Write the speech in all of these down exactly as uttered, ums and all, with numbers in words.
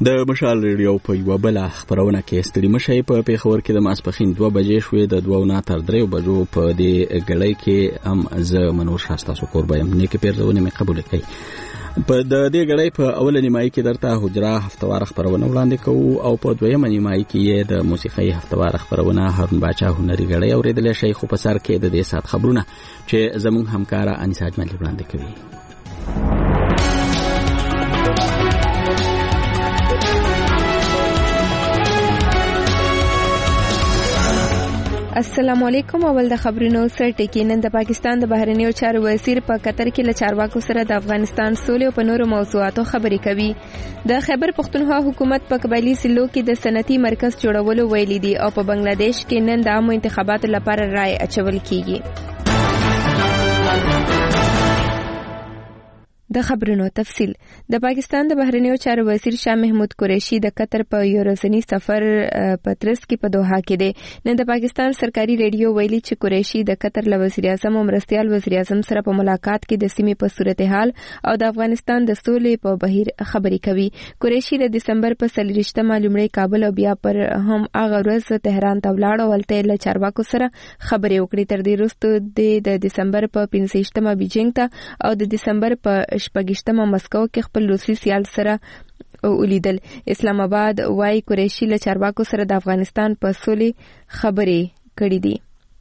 د مشال ریډیو په یو بل خبرونه کې ستړي مشي په پیښور کې د ماسپخین دوه بجې شوې د دوه نه تر درې بجو په دې غړۍ کې هم ز منور شاستا سو قربایم نه کې پیرزونه مې قبول کړي په د دې غړۍ په اول نیمایي کې درته حجره هفتوار خبرونه وړاندې کوو او په دویمه نیمایي کې د موسیقي هفتوار خبرونه هارون باچا هنري غړۍ اوریدل شي خو په سر کې د دې سات خبرونه چې زموږ همکارا انیسا اجمل وړاندې کوي. السلام علیکم. اول د خبرونو سر ټکی. نن د پاکستان د بهرنیو چارو وزیر په قطر کې له چارواکو سره د افغانستان سولې او په نورو موضوعاتو خبرې کوي. د خیبر پختونخوا حکومت په قبایلی سلو کې د صنعتي مرکز جوړولو ویلي دي او په بنگلاديش کې نن د عامو انتخاباتو لپاره رائے اچول کیږي. د خبرونو تفصیل. د پاکستان د بهرنیو چارو وزیر شاه محمود قریشي د قطر په یو ورځنی سفر په ترڅ کې په دوحه کې دی. نن د پاکستان سرکاري ریډیو ویلي چې قریشي د قطر له وزیر اعظم او مرستیال وزیر اعظم سره په ملاقات کې د سیمې په صورتحال او د افغانستان د سولې په بهیر خبرې کوي. قریشي د دسمبر په څلوېښتمه لومړی کابل او بیا پر هم هغه ورځ تهران ته ولاړ او هلته له چارواکو سره خبرې وکړې. تر دې وروسته د دسمبر په پنځه بیجینګ ته او د دسمبر په شپږشتمه مسکو کې خپل روسي سیال سره ولیدل. اسلام آباد وايي قریشي له چارواکو سره د افغانستان په سولې خبرې کړې دي.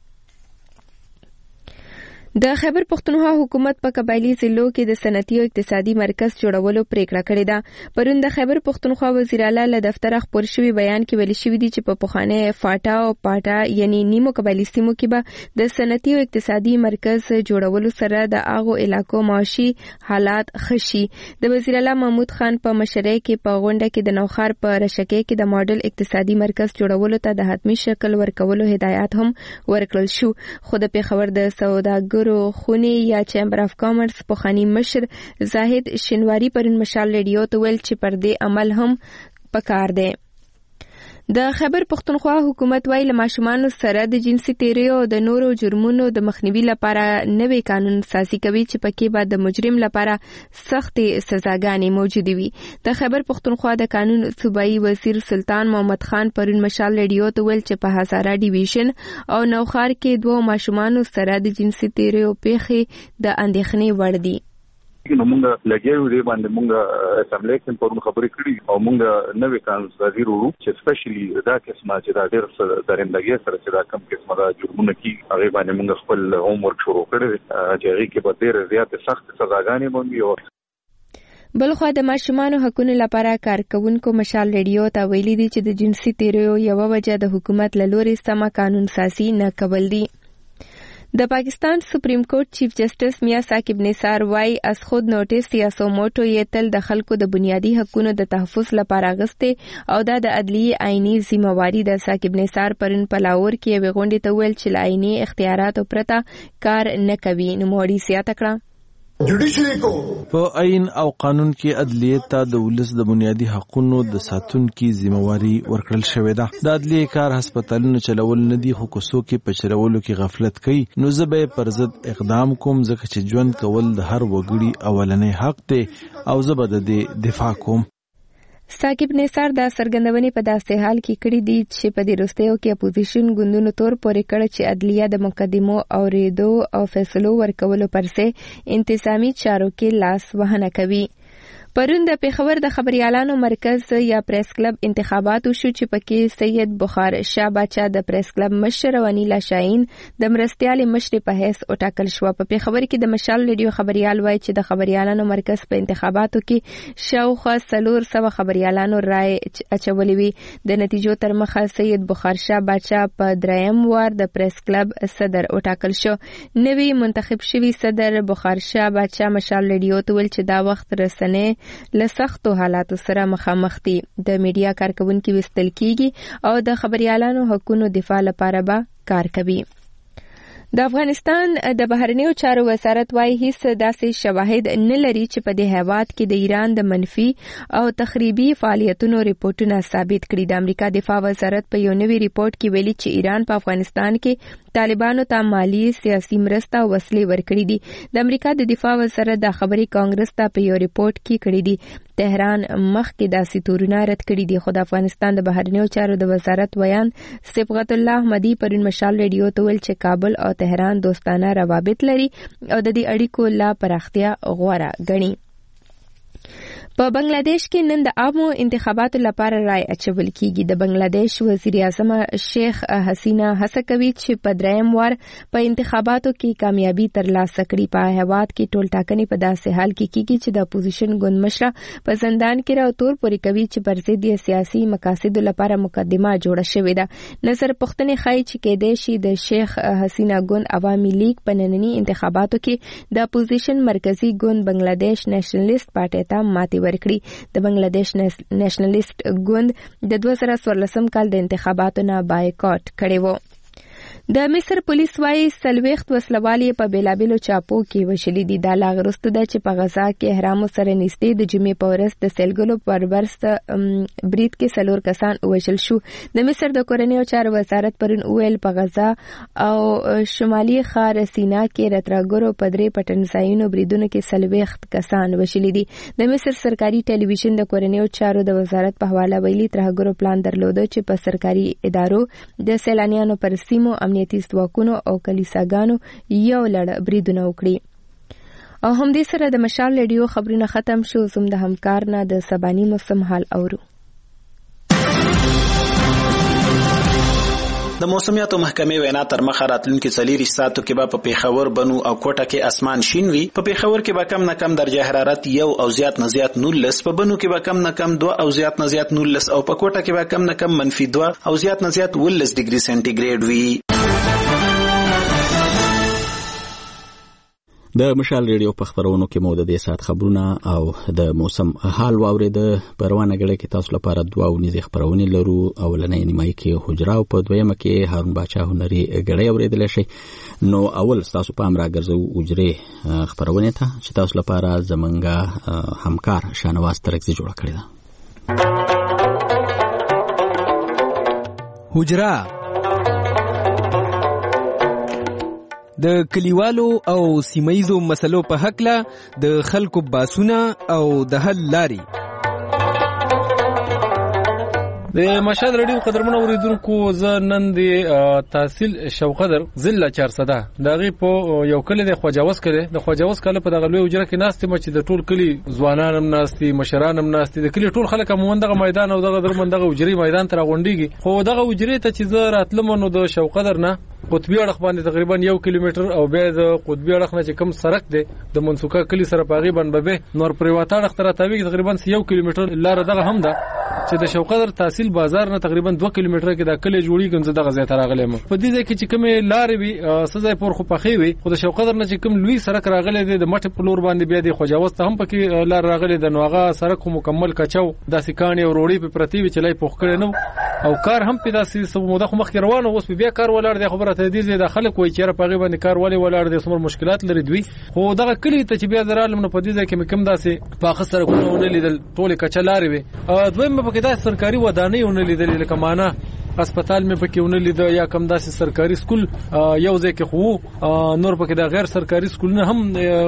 د خیبر پختونخوا حکومت په قبایلی ضلعو کې د صنعتي او اقتصادي مرکز جوړولو پریکړه کړې ده. پرون د خیبر پختونخوا وزیر اعلی له دفتر خبر شوی بیان کې ویل شوی دی چې په پخوانه فاټا او پاټا یعنی نیمو قبایلی سیمو کې به د صنعتي او اقتصادي مرکز جوړولو سره د هغو علاقو معاشي حالات خشي. د وزیر اعلی محمود خان په مشرۍ کې په غونډه کې د نوخار په رشکې کې د ماډل اقتصادي مرکز جوړولو ته د حتمی شکل ورکولو هدایت هم ورکړل شو. خو د پیښور د سوداګر خونی یا چیمبر اف کامرس په خاني مشر زاهد شنواری پرون مشال ریډیو ته ویل چې پر دې عمل هم پکار دی. د خیبر پختونخوا حکومت وايي له ماشومانو سره د جنسي تیریو او د نورو جرمونو د مخنیوي لپاره نوې قانون سازي کوي چې پکې به د مجرم لپاره سختې سزاګانې موجودې وي. د خیبر پختونخوا د قانون صوبایي وزیر سلطان محمد خان پرون مشال ریډیو ته ویل چې په هزاره ډیویژن او نوخار کې دوه ماشومانو سره د جنسي تیریو پیښې د اندېښنې وړ دي. نو مونږ لګیو دی باندې مونږ اسمبلی کې پرون خبرې کړې او مونږ نوې قانون سازي ورو چې سپیشلی دا قسمه چې دا ډېر درندګي سره چې دا کم قسمه دا جرمونه کی هغه باندې مونږ خپل هوم ورک شروع کړی چې هغه کې به ډېر زیات سخت سزاګانې باندې. بلخوا د ماشومانو حقوقو لپاره کارکونکو مشال ریډیو ته ویلي دي چې د جنسي تیریو یو وجه د حکومت له لوري سم قانون سازي نه کول دي. د پاکستان سپریم کورټ چیف جسټس میاں ثاقب نثار وايي از خود نوټیس یا سوموټو یې تل د خلکو د بنیادی حقوقو د تحفظ لپاره غسته او دا د عدلیه آئینی ذمہواری د ثاقب نثار پرن پلاور کې یو غونډه ته ویل چې آئینی اختیارات او پرتا کار نه کوي. نو موړي سیاته کړه جوډیشري کو په عین او قانون کې عدلیه ته د ولس د بنیادی حقوقو د ساتونکو ذمہواری ورکړل شوې ده. د عدلیه کار هسپتالونو چلول نه دي خو کوڅو کې پچرولو کې غفلت کوي. نو زه به پر ضد اقدام کوم ځکه چې ژوند کول د هر وګړي اولنې حق دی او زه به د دفاع کوم. ثاقب نثار دا څرګندونې په داسې حال کې کړې دي چې په دې وروستیو کې اپوزیشن ګوندونو تور پورې کړ چې عدلیه د مقدمو اوریدو او فیصلو ورکولو پرسه انتظامی چارو کې لاس وهنه کوي. پرون د پیښور د خبريالانو مرکز یا پریس کلب انتخابات وشو چې پکې سید بخار شاه باچا د پریس کلب مشر ونیلا شاهین د مرستيال مشر په حیث اوټاکل شو. په پیښور کې د مشال ریډیو خبريال وایي چې د خبريالانو مرکز په انتخاباتو کې شاوخوا څلور سوه خبريالانو رائے اچولې وي. د نتیجو تر مخه سید بخار شاه باچا په دریم وار د پریس کلب صدر اوټاکل شو. نوی منتخب شوی صدر بخار شاه باچا مشال ریډیو ته ویل چې دا وخت رسنه لسختو حالاتو سره مخامخ دي. د میډیا کارکونکو وستل کیږي او د خبريالانو حقوقو دفاع لپاره به کار کوي. د افغانستان د بهرنیو چارو وزارت وايي هیڅ داسې شواهد نه لري چې په دې هیواد کې د ایران د منفي او تخریبي فعالیتونو ریپورتونه ثابت کړي. د امریکا دفاع وزارت په یو نوي ریپورت کې ویلي چې ایران په افغانستان کې طالبانو ته مالی سیاسي مرسته او وسلې ورکړي دي. د امریکا د دفاع وزارت د خبري کانګرس ته په یو ریپورت کې کړي دي. تهران مخکې داسې تورونه رد کړي دي. خو د افغانستان د بهرنیو چارو د وزارت ویان صبغت الله احمدي پرون مشال ریډیو ته ویل چې کابل او تهران دوستانه روابط لري او د دې اړیکو لا پراختیا غوړه ګڼي. په بنگلاديش کې نن د عامو انتخاباتو لپاره رای اچول کیږي. د بنگلاديش وزیر اعظم شیخ حسینا هڅه کوي چې په دریم وار په انتخاباتو کې کامیابی ترلاسه کړي. په هیواد کې ټول ټاکنې په داسې حال کې کیږي چې د اپوزیشن ګوند مشره په زندان کې راوتور پورې کوي چې پر ضد یې سیاسي مقاصدو لپاره مقدمه جوړه شوې ده. نظر پوښتنې ښایي چې کېدای شي د شیخ حسینا ګوند عوامي لیگ په ننني انتخاباتو کې د اپوزیشن مرکزی ګوند بنگلاديش نیشنلیست پارټي ته ماتې ورکړي. د بنگلاديش نیشنلیست ګوند د دوه زره څوارلسم کال د انتخاباتو نه بایکاټ کړی و. د مصر پولیس وايي سلويخت وسلوالې په بیلابیلو چاپو کې وشلې دي. دا لا غرسته ده چې په غزا کې احرام سره نږدې د جمعې په ورځ د سیلګلو پر برست برید کې څلور کسان وژل شو. د مصر د کورنیو چارو وزارت پرون ویل په غزا او شمالي ښار سینا کې راتراګرو په درې پټنځایونو بریدونو کې سلويخت کسان وژل دي. د مصر سرکاري ټلویزیون د کورنیو چارو د وزارت په حواله ویلي ترهګرو پلان درلود چې په سرکاري ادارو د سیلانیانو پر سیمو امنیتي ځواکونو او کلیساګانو یو لړ بریدونه وکړي. او هم دې سره د مشال ریډیو خبرونه ختم شو. زم د همکار نه د سباني موسم حال اورو. د موسمیاتو محکمې وینا تر مخه راتلونکي څلور ساعتو کې به په پیښور بنو او کوټه کې اسمان شین وي. په پیښور کې به کم نه کم درجه حرارت یو او زیات نه زیات نولس، په بنو کې به کم نه کم دوه او زیات نه زیات نولس او په کوټه کې به کم نه کم منفي دوه او زیات نه زیات ولس ډیګري سنټیګریډ وي. د مشال ریډیو په خبرونو کې مو د دې سات خبرونه او د موسم حال واورید. پروانه غړي کې تاسو لپاره دوا او نيزه خبرونه لرو. اولنې نیمای کې حجرا او په دویمه کې هارون باچا هنري غړي اوریدل شي. نو اول تاسو په امر راګرځو اجره خبرونه ته چې تاسو لپاره زمونږه همکار شانواز ترکزي جوړ کړی دا. حجرا د کلیوالو او سیمایزو مسلو په حق له د خلکو باسونه او د حل لاري. د مشال ریډیو قدرمنو اوریدونکو زه نن د تحصیل شوقدر ضلع چارسده دغه په یو کلی د خواجاوس کلی د خواجاوس کلی په دغه لوی اجره کې ناستې مچ د ټول کلی ځوانان هم ناستي، مشران هم ناستي، د کلی ټول خلک هم دغه میدان او دغه درمندغه اجري میدان تر غونډيږي. خو دغه اجري ته چې زه راتلم نو د شوقدر نه قطبی اړخ باندې تقریبا یو کیلومتر او بیا د قطبی اړخ نه چې کم سړک دی د منسوکا کلی سره پاغي باندې به نور پریواته اړخ تر تاوی تقریبا یو کیلومتر لار دغه هم ده چې د شوقدر تحصیل بازار نه تقریبا دوه کیلومتر کې د کلی جوړی ګنځ دغه ځای ته راغلی مو. په دې ځای کې چې کومه لارې وي سزا پر خو پخې وي، خو د شوقدر نه چې کوم لوی سړک راغلی دی د مټ په لور باندې بیا د خوجاوس ته هم پکې لار راغلی د نوغه سړک مکمل کچاو د سکانې او روړی په پرتی وی چلای پوخ کړي نو او کار هم په داسې سب موده خو مخ روانو اوس بیا کار ولاړ دی. خبره ته دې د خلک وای چې را پغې باندې کار والی ولاړ دي سمور مشکلات لري دوی. خو دغه کلی ته چې بیا درالم نو په دې ځای کې کم داسې په خسر کوونه لیدل ټوله کچلاري وي. دویم په کې داسې سرکاري ودانۍ ونه لیدل لکه معنا هسپتال مې پکې ونه لید یا کم داسې سرکاري سکول یو ځای کې خو نور پکې د غیر سرکاري سکولونه هم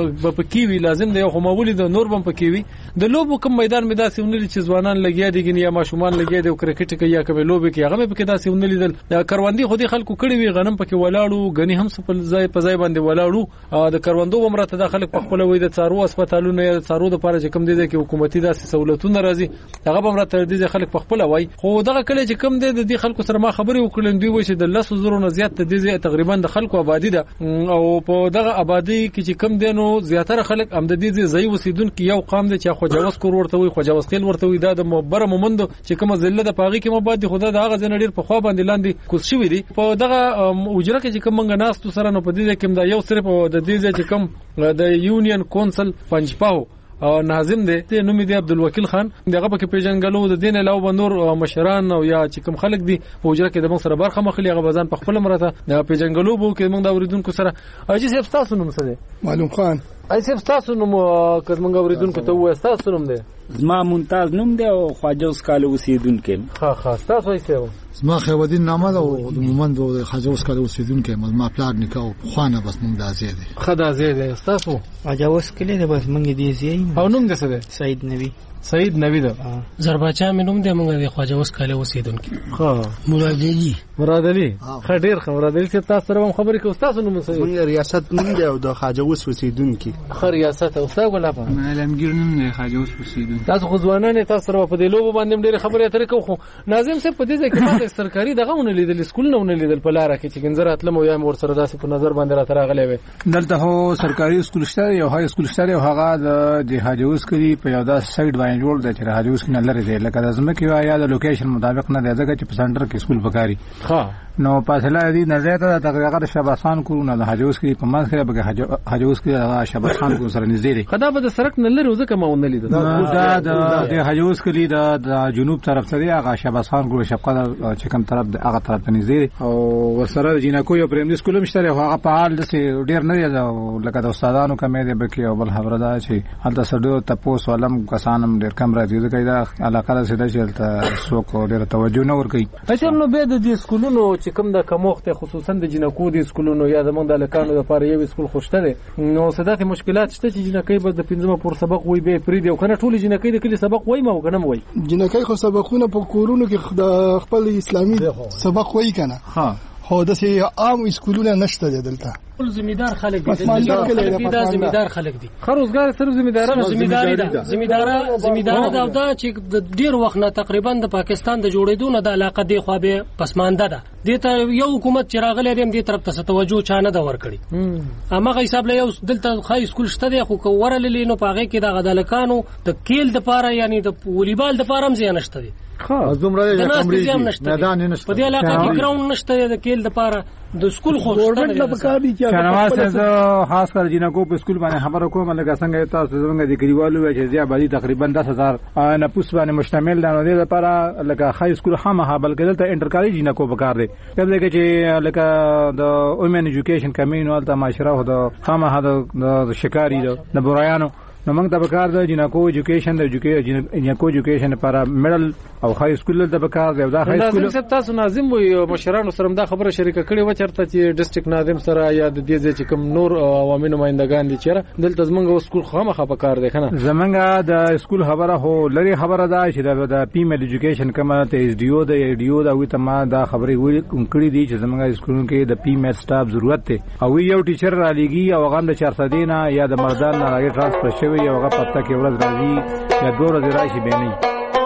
پکې وی لازم دی خو مولي د نور بم پکې وی. د لوبو کم میدان مې داسې ونه لید چې ځوانان لګیا دي ګنیا ماشومان لګیا دي او کرکټ کې یا کوي لوبي کې هغه پکې داسې ونه لیدل. د کروندې خو دي خلکو کړي وی غنم پکې ولاړو غني هم په ځای په ځای باندې ولاړو. د کروندو عمرته د خلک په خپل وې د څارو هسپتالونو یا څارو د لپاره چې کم دي چې حکومتي داسې سہولتونه راځي هغه به عمرته دي خلک په خپل وای. خو دغه کله چې کم دي د خلکو سره ما خبرې وکړم دوی وایي چې د لس زرو نه زیات د دې تقریبا د خلکو آبادی ده او په دغه آبادی کې چې کم دي نو زیاتره خلک هم د دې ځای اوسیدونکو یو قام دي چې خوجاوس کور ورته وي خوجاوس خیل ورته وي دا د مبره مومند چې کومه ذله د پاغي کې مبادی خدا د هغه ځنډیر په خوا باندې لاندې کوس شوی دي. په دغه اجره کې چې کوم منګ ناس سره نو په دې کې دا یو صرف د دې ځای چې کوم د یونین کونسل پنځپاو ناظم دی ته نوم دی عبدالوکیل خان دغه په پیژنګلو د دین علاوه بنور مشران او یا چې کوم خلک دي په وجره کې د موږ سره برخه مخلي هغه بزن په خپل مرته د پیژنګلو بو کې موږ دا اوریدونکو سره اجي صاحب تاسو نوم څه دی؟ معلوم خان. اي صاحب تاسو نوم که موږ اوریدونکو ته وایي تاسو نوم دی؟ زما ممتاز نوم دی او خواجه اوس کال اوسیدونکو. ها ها تاسو یې څه؟ زما خیودین نامه ده او د مومند او خواجه اوس کال اوسیدونکو ما پلان نکاو خوانه بس موږ د ازیده خدا ازیده تاسو خواجه اوس کله ده بس موږ دې زی او نوم دې څه دی؟ سید نبی. سعید نوید زرباچا مې نوم دی موږ د خواجه اوس کاله اوسیدونکو ها مراد علي مراد علي خډیر مراد علي چې تاسو سره هم خبرې کوو تاسو نوم سعید موږ ریاست نوم دی او د خواجه اوس اوسیدونکو خ ریاست او تاسو ولا په علمگیر نوم دی خواجه اوس اوسیدونکو تاسو خو ځوانان تاسو سره په دې لوبو باندې ډېر خبرې اترې کوو خو ناظم صاحب په دې ځای کې ماته سرکاري دغه ونه لیدل سکول نه ونه لیدل په لار کې چې ګنزر اتلم او یا مور سره داسې په نظر باندې را تراغلې وي دلته هو سرکاري سکول شته یو های سکول شته او هغه د حاجی اوس کلی په یو داس سایډ باندې جوړ دی چې حاجی اوس کې نه لري دی لکه د ځمکې یا د لوکیشن مطابق نه دی ځکه چې په سنټر کې سکول پکاري ها نو فاصله دې نه زیاته تقریبا شباسان کورو نه حاجی اوس کې په ماس کې به حاجی اوس کې شباسان کورو سره نږدې دی خدا به د سرک نه لري ځکه ما ونه لیدل دا د حاجی اوس کلی د جنوب طرف ته دی هغه شباسان کورو شپقه چې کوم طرف هغه طرف ته نږدې او ورسره جنکو یو پریم سکول هم شته هغه په حال د ډیر نه دی لکه د استادانو کمې دی بکې او بل خبره ده چې هلته سړو تاسو ولم کسانم ډیر کم راځي ځکه دا علاقه سره چې څوک ډیر توجه نه ورکوي اته نو به د دې سکولونو چې کوم د کموخته خصوصا د جنکو د سکولونو یا د مونږ د لکانو لپاره یو سکول خوشته دي نو صدات مشکلات شته چې جنکې به د پنځمه پور سبق وای به پری دی او کنه ټول جنکې د کلی سبق وای ما وکنه وای جنکې خو سبقونه په کورونو کې د خپل اسلامي سبق وای کنه ها هو د سي عام اسکولونه نشته دلته ټول زمیدار خلک دي دا زمیدار خلک دي خروزګار سره زمیدارانو زمیداری ده زمیدار زمیدار دا دا چې د ډیر وخت نه تقریبا د پاکستان د جوړېدو نه د علاقه دی خو به پسمانده ده د ته یو حکومت چې راغلی دی دې طرف ته توجه چا نه دا ورکړي امغه حساب له یو دلته خای سکول شته دی خو ورلې نو پاغه کې د غدالکانو د کېل د پاره یعنی د والیبال د پاره هم ځای نشته دی خو زمره د کمرې میدان نشته په دې علاقه کې ګراوند نشته د کېل د پاره د سکول خو ګورنمنت لا پکاري چې شنواز زه خاص کر جنکو په سکول باندې خبرو کوم لکه څنګه تاسو زمونږ د کلیوالو چې زیات باندې تقریبا دس هزار نفوس باندې مشتمل ده نو دې لپاره لکه های سکول هم ها بلکې دلته انټر کالج جنکو پکار دي کله چې لکه د وومن ایجوکیشن کمینو الته معاشره د خامه د شکاری د برایانو نو موږ د بکار د جنکو ایجوکیشن د جنکو ایجوکیشن لپاره میډل او های سکول د بکار دی دا های سکول ناظم تاسو ناظم وي مشرانو سره دا خبره شریکه کړې و چرته چې ډیسټریکټ ناظم سره یا د دې ځای چې کوم نور عوامي نمائندگان دي چیرې دلته زمونږ سکول خامخا بکار دی کنه زمونږ د سکول خبره هو لري خبره ده چې د پیمل ایجوکیشن کومه ته ایس ډی او د ای ډی او دا وي ته ما دا خبرې وې کړې دي چې زمونږ سکولونو کې د پیمل سټاف ضرورت دی او یو ټیچر را لګي او هغه د چارصد نه یا د مردان نه راځي ترانسفر شوی او هغه پته کې ورځ راځي یا دوه ورځې راشي به نه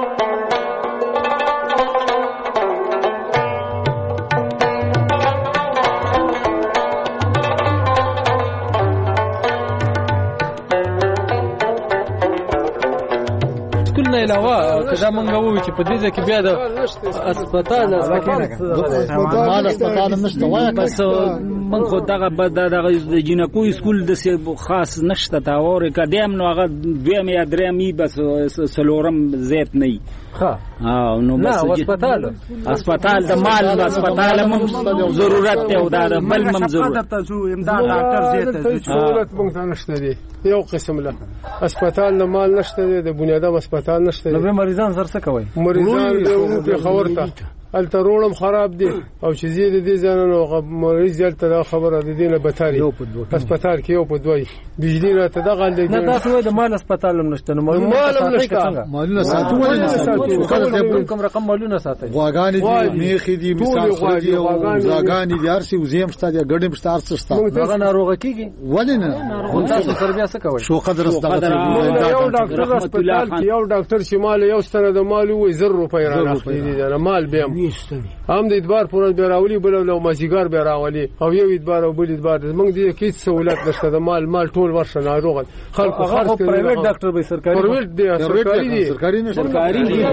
علاوه کدا مونږ وو چې په دې ځکه بیا د هسپتال مال هسپتال نشته وای بس من خو دغه دغه جنکو سکول د خاص نشته تا اور کدیم نو هغه دویم یا درېمی بس سلورم زیات نه ها ها نو بس هسپتال هسپتال د مال هسپتال هم ضرورت دی او دا بل هم ضرورت تاسو امداد ډاکټر زیات ضرورت مونږ نشته دی یو قسم له هسپتال نه مال نشته دی د بنیادم هسپتال نشته نو مریضان سره څه کوي مریضان د خبرته الترونم خراب دي او چې زیاده دي ځانونو مریض دلته دا خبره د دینه بتاري هسپتال کې یو په دوی بجلی را تدغه نه تاسو د مال هسپتال هم نشته نو مال هم نشته مالونه ساتو ولې ساتو کوم رقم مالونه ساتي غواګانی دي میخي دي مثال خرجي او غواګانی دي ارسي وزیم شته دي ګډم شته ارسي شته هغه ناروغه کیږي ولې نه تاسو سره بیا څه کوي شو قدر استغفر یو ډاکټر هسپتال کې یو ډاکټر شمال یو ستنه د مال وي زر روپۍ را اخلي دي مال بیا هم د ادبار پورې بیراولي بل نو مازیګر بیراولي او یو ادبار او بل ادبار موږ دې کې سہولت نشته د مال مال ټول ورشه ناروغ خلکو خرڅ کوي پرایویټ ډاکټر به سرکاري پرایویټ دي سرکاري دي سرکاري نه سرکاري دي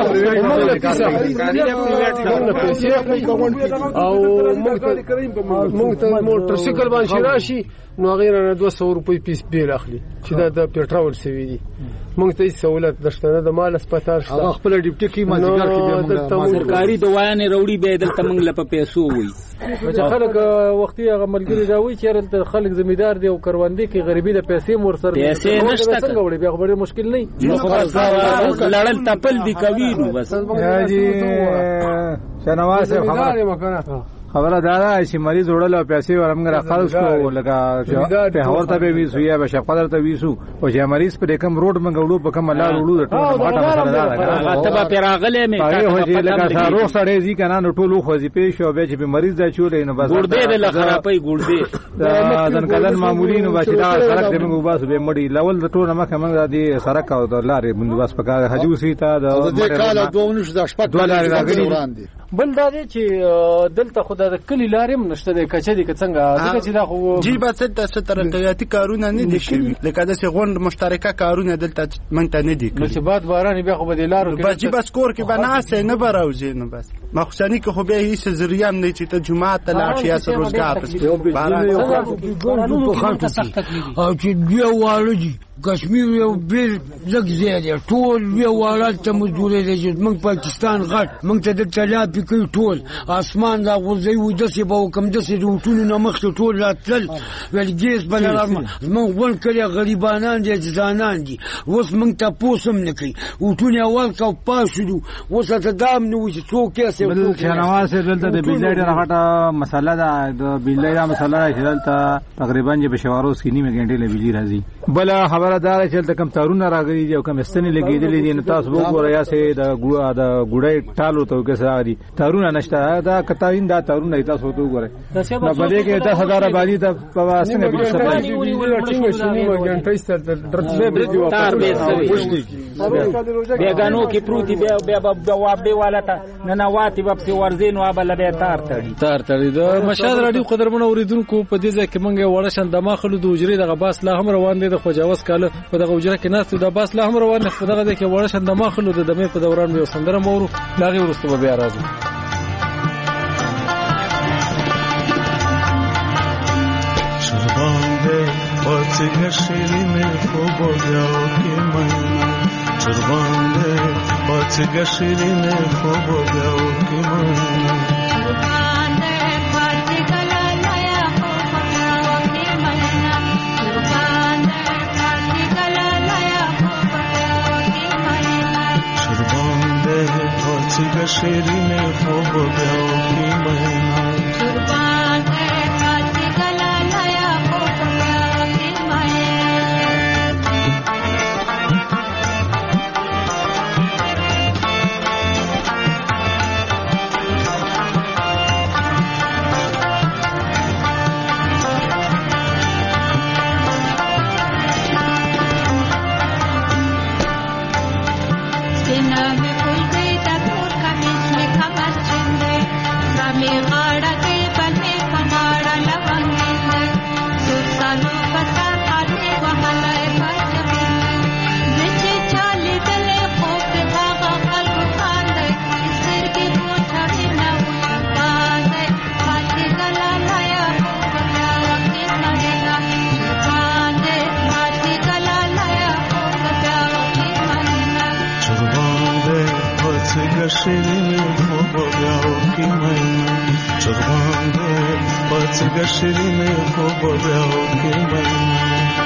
او موږ ته موټر سایکل باندې راشي نو غیر نه دوه سوه روپۍ پیس بیل اخلي چې دا د پټرول سوي دي موږ ته سہولت نشته نه د مال هسپتال شته هغه خپل ډیپټي کې مازیګر کې به سرکاري دوايانې وروړي به دلته موږ له پیسو وي چې خلک وختي هغه ملګری دا وي چې خلک زمیدار دي او کروندې کې غریبي د پیسې مور سره پیسې نشته څنګه وړي بیا خبره مشکل نه نو خو لړل تپل دي کوي نو بس جی شنواز خبره خبره دا ده چې مریض وړل او پیسې ورمغه خالص کو لگا په هور ته به ویسو یا به شپقدر ته ویسو او چې مریض په کوم روډ منګړو په کوم لار وړو ټول غټه مسله ده ته به پیراغله می هغه لگا سارو سړی ځي کنه نو ټول خو ځي پېښ او به چې مریض دا چولې نو بس ګردې د خرابې ګردې دا ځن کلن معمولی نو بس دا سړک دې موږ باسو به مړی لول د ټول مخه موږ د سړک او د لارې موږ بس پکاره حجوسی ته د دې کال دوه نش د شپږ ډالر راغلي بل دا دی چې دلته خدای د کلی لارې هم نشته د کچې د څنګه دغه چې دا خو جی با څه د ترقیاتي کارونه نه دي شوي لکه د څه غونډ مشترکه کارونه دلته مونږ ته نه دي نو چې بعد باران بیا خو به د لارو کې بچي بس کور کې بناسه نه براوځي نو بس مخصوصنی که خو به هیڅ ذریعہ نه چې ته جمعه ته لاړ شي یا روزګار باران او چې بیا والدي کشمیر یو بیر لږ زیاده ټول یو والات ته مزدوري دي چې موږ پاکستان غټ موږ ته د تلافي کوي ټول اسمان دا غوځي و دسي به کوم دسي روټونو نه مخ ټول راتل ولګیس بلارم موږ ول کړي غریبانان دي ځانان دي اوس موږ ته پوسم نه کوي وټونه اول کا پاسو اوس ته دام نو چې څوک یې سه بل شهنواز دلته د بجلی ډېر غټه مسله ده د بجلی دا مسله چې دلته تقریبا چې بشواروس کې نیمه غنټه له بجلی راځي بل خبره دا چې کم تارونه راغلي دي او کم استنی لګیدلې دي نو تاسو وګورئ یا سه د ګوړه د ګوړې ټالو ته کې سره دي تارونه نشته دا کتاین دا تارونه تاسو ته وګورئ نو بلې کې دس هزار باندې ته په واسنه به سپلای ټینګ شونی مرګنټای ستر درڅه به دی تار به سوي بیگانو کې پروتي بیا بیا جواب دی والته نه نه واتی په ورزین او بل به تار تړي تار تړي د مشاد رادیو قدرمن اوریدونکو په دې ځکه منګه وړشن د ماخلو د وجري د غباس لا هم روان دي د خوجاوس کاله په دغه وجره کې ناس د باس لا هم روان دي په دغه د کې وړشن د ماخلو د دمه په دوران به سندره مورو لاغي ورسته بیا راځي شربانده واتگه شیرین خوب و بیاو که من شربانده واتگه شیرین خوب و بیاو که من چه شیرین خوب بیاو کی مهنا قربان ہے کاتی گلالا یا خوب بیاو کی شیرین خوب بیاو کی من چربانده پاتگه شیرین خوب بیاو کی من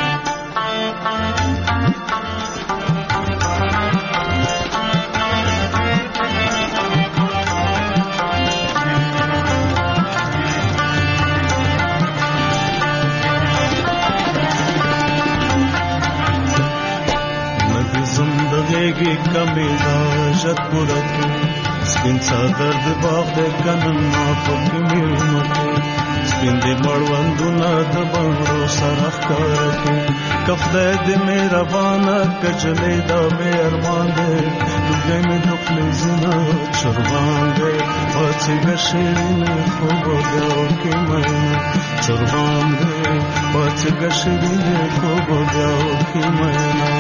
زندگی کمی داشت برد سپین صدر دی باغ دی کنن ما پک میونو سپین دی مړوندونه د بنګړو سره ښکاره کړي کفدای دی مهربانه کجلې دا مې ارمان دی لوګی مې د خولې زینه چربان دی پاڅېږه شیرین خوب بیاو کې مینه چربان دی پاڅېږه شیرین خوب بیاو کې مینه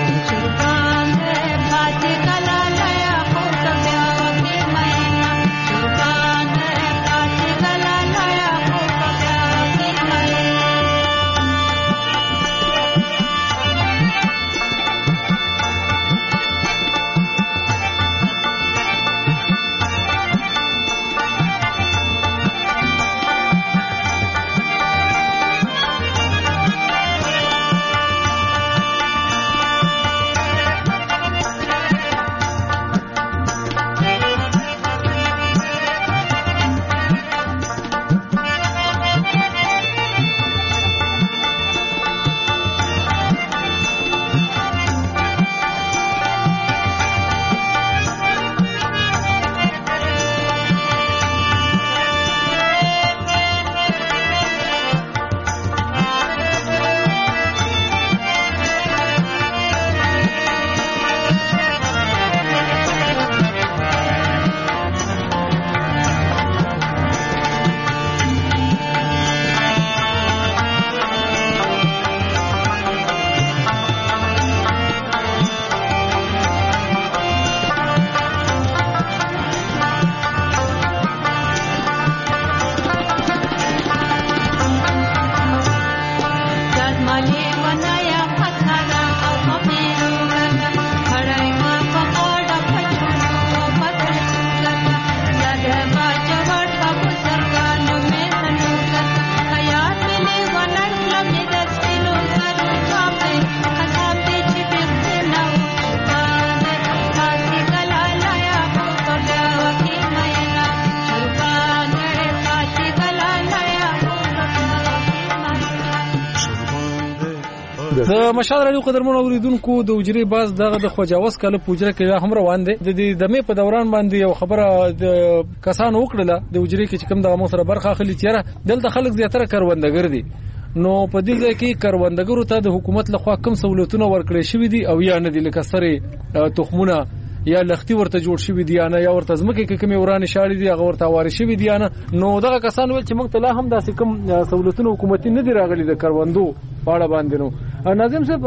د مشال راډیو قدرمن اوریدونکو د وجری باز دغه د خواجاوس کله پوجره کې هم روان دي د دې دمه په دوران باندې یو خبره د کسانو وکړه د وجری کې چې کوم د مو سره برخه خلی چیرې دلته خلک زیاتره کروندګر دي نو په دې ځای کې کروندګرو ته د حکومت لخوا کوم سہولتونه ورکړي شوې دي او یا نه دي لکه سره تخمونه یا لختي ورته جوړ شوی دی نه یا ورته زمکه کې کومه ورانه شاړي دی هغه ورته واري شوی دی نه نو دغه کسان ول چې موږ ته لا هم داسې کوم سہولتونه حکومتي نه دی راغلي د کروندو پاړه باندې نو ناظم صاحب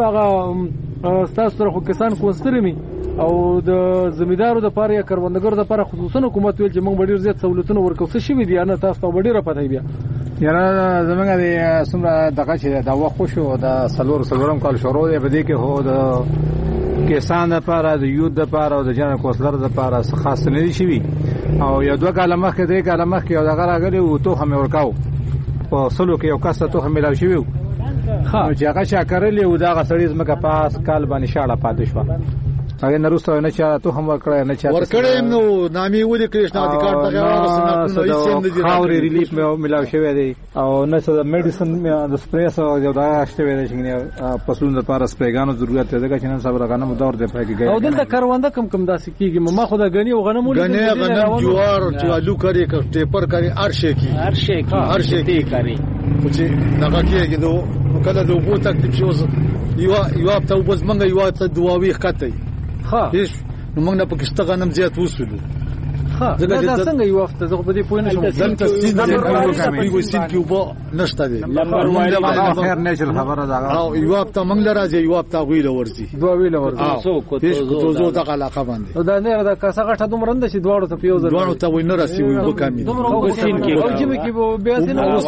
هغه تاسو سره خو کسان کوسترمي او د زمیدارو د پاره یا کروندګرو د پاره خصوصا حکومت ویل چې موږ ډیر زیات سہولتونه ورکوڅ شوی دی نه تاسو ته ډیره پته بیا یاره زمونږ د سمره دغه چې دا وخت شو د سلور سلورم کال شروع دی بده کې هو د کسان د پاره د یود د پاره او د جن کوسلر د پاره خاص نه دي شوی او یو دوه کاله مخکې درې کاله مخکې یو دغه راغلی او ته هم ورکاو په سلو کې یو کس ته هم ملاو شوی خو چې هغه چا کړلی او دغه سړی زمکه پاس کال باندې شاړه پاتې شو هغه نروسته نه چا ته هم ورکړی نه چا ورکړی نو نامي ولې کرشنا ادکار ته هغه سره نو هیڅ نه خاوري ریلیف مې ملاو شوی دی او نه څه د میډیسن د سپریس او یو دا شته دی چې پسلون لپاره سپریګانو ضرورت دی چې نن صبر غنم دور دی پکې گئی او دلته کارونده کم کم داسې کیږي ما خو دا غنی او غنمو غنی غنم جوار چې الو کوي ټیپر کوي ارشه کی ارشه کی ارشه کی کوي چې دغه کېږي نو کله د وبو تکلیف شو یو یو ته وبز منګه یو ته دواوی خطي ها هیڅ نو موږ نه پکشته غنم زیات وسولو ها دا څنګه یو وخت زه په دې پوه نشم دلته سین دې یو سین کې وبو نشته دي موږ خیر نشل خبره دا او یو ته موږ لراځي یو ته غویل ورځي دوه ویل ورځي سو کو ته زو ته علاقه باندې دا نه دا کاسه غټه دومرنده چې دواړو ته پیوز دواړو ته وینه راسي وي وکامي دومره سین کې او چې کې بیا سین اوس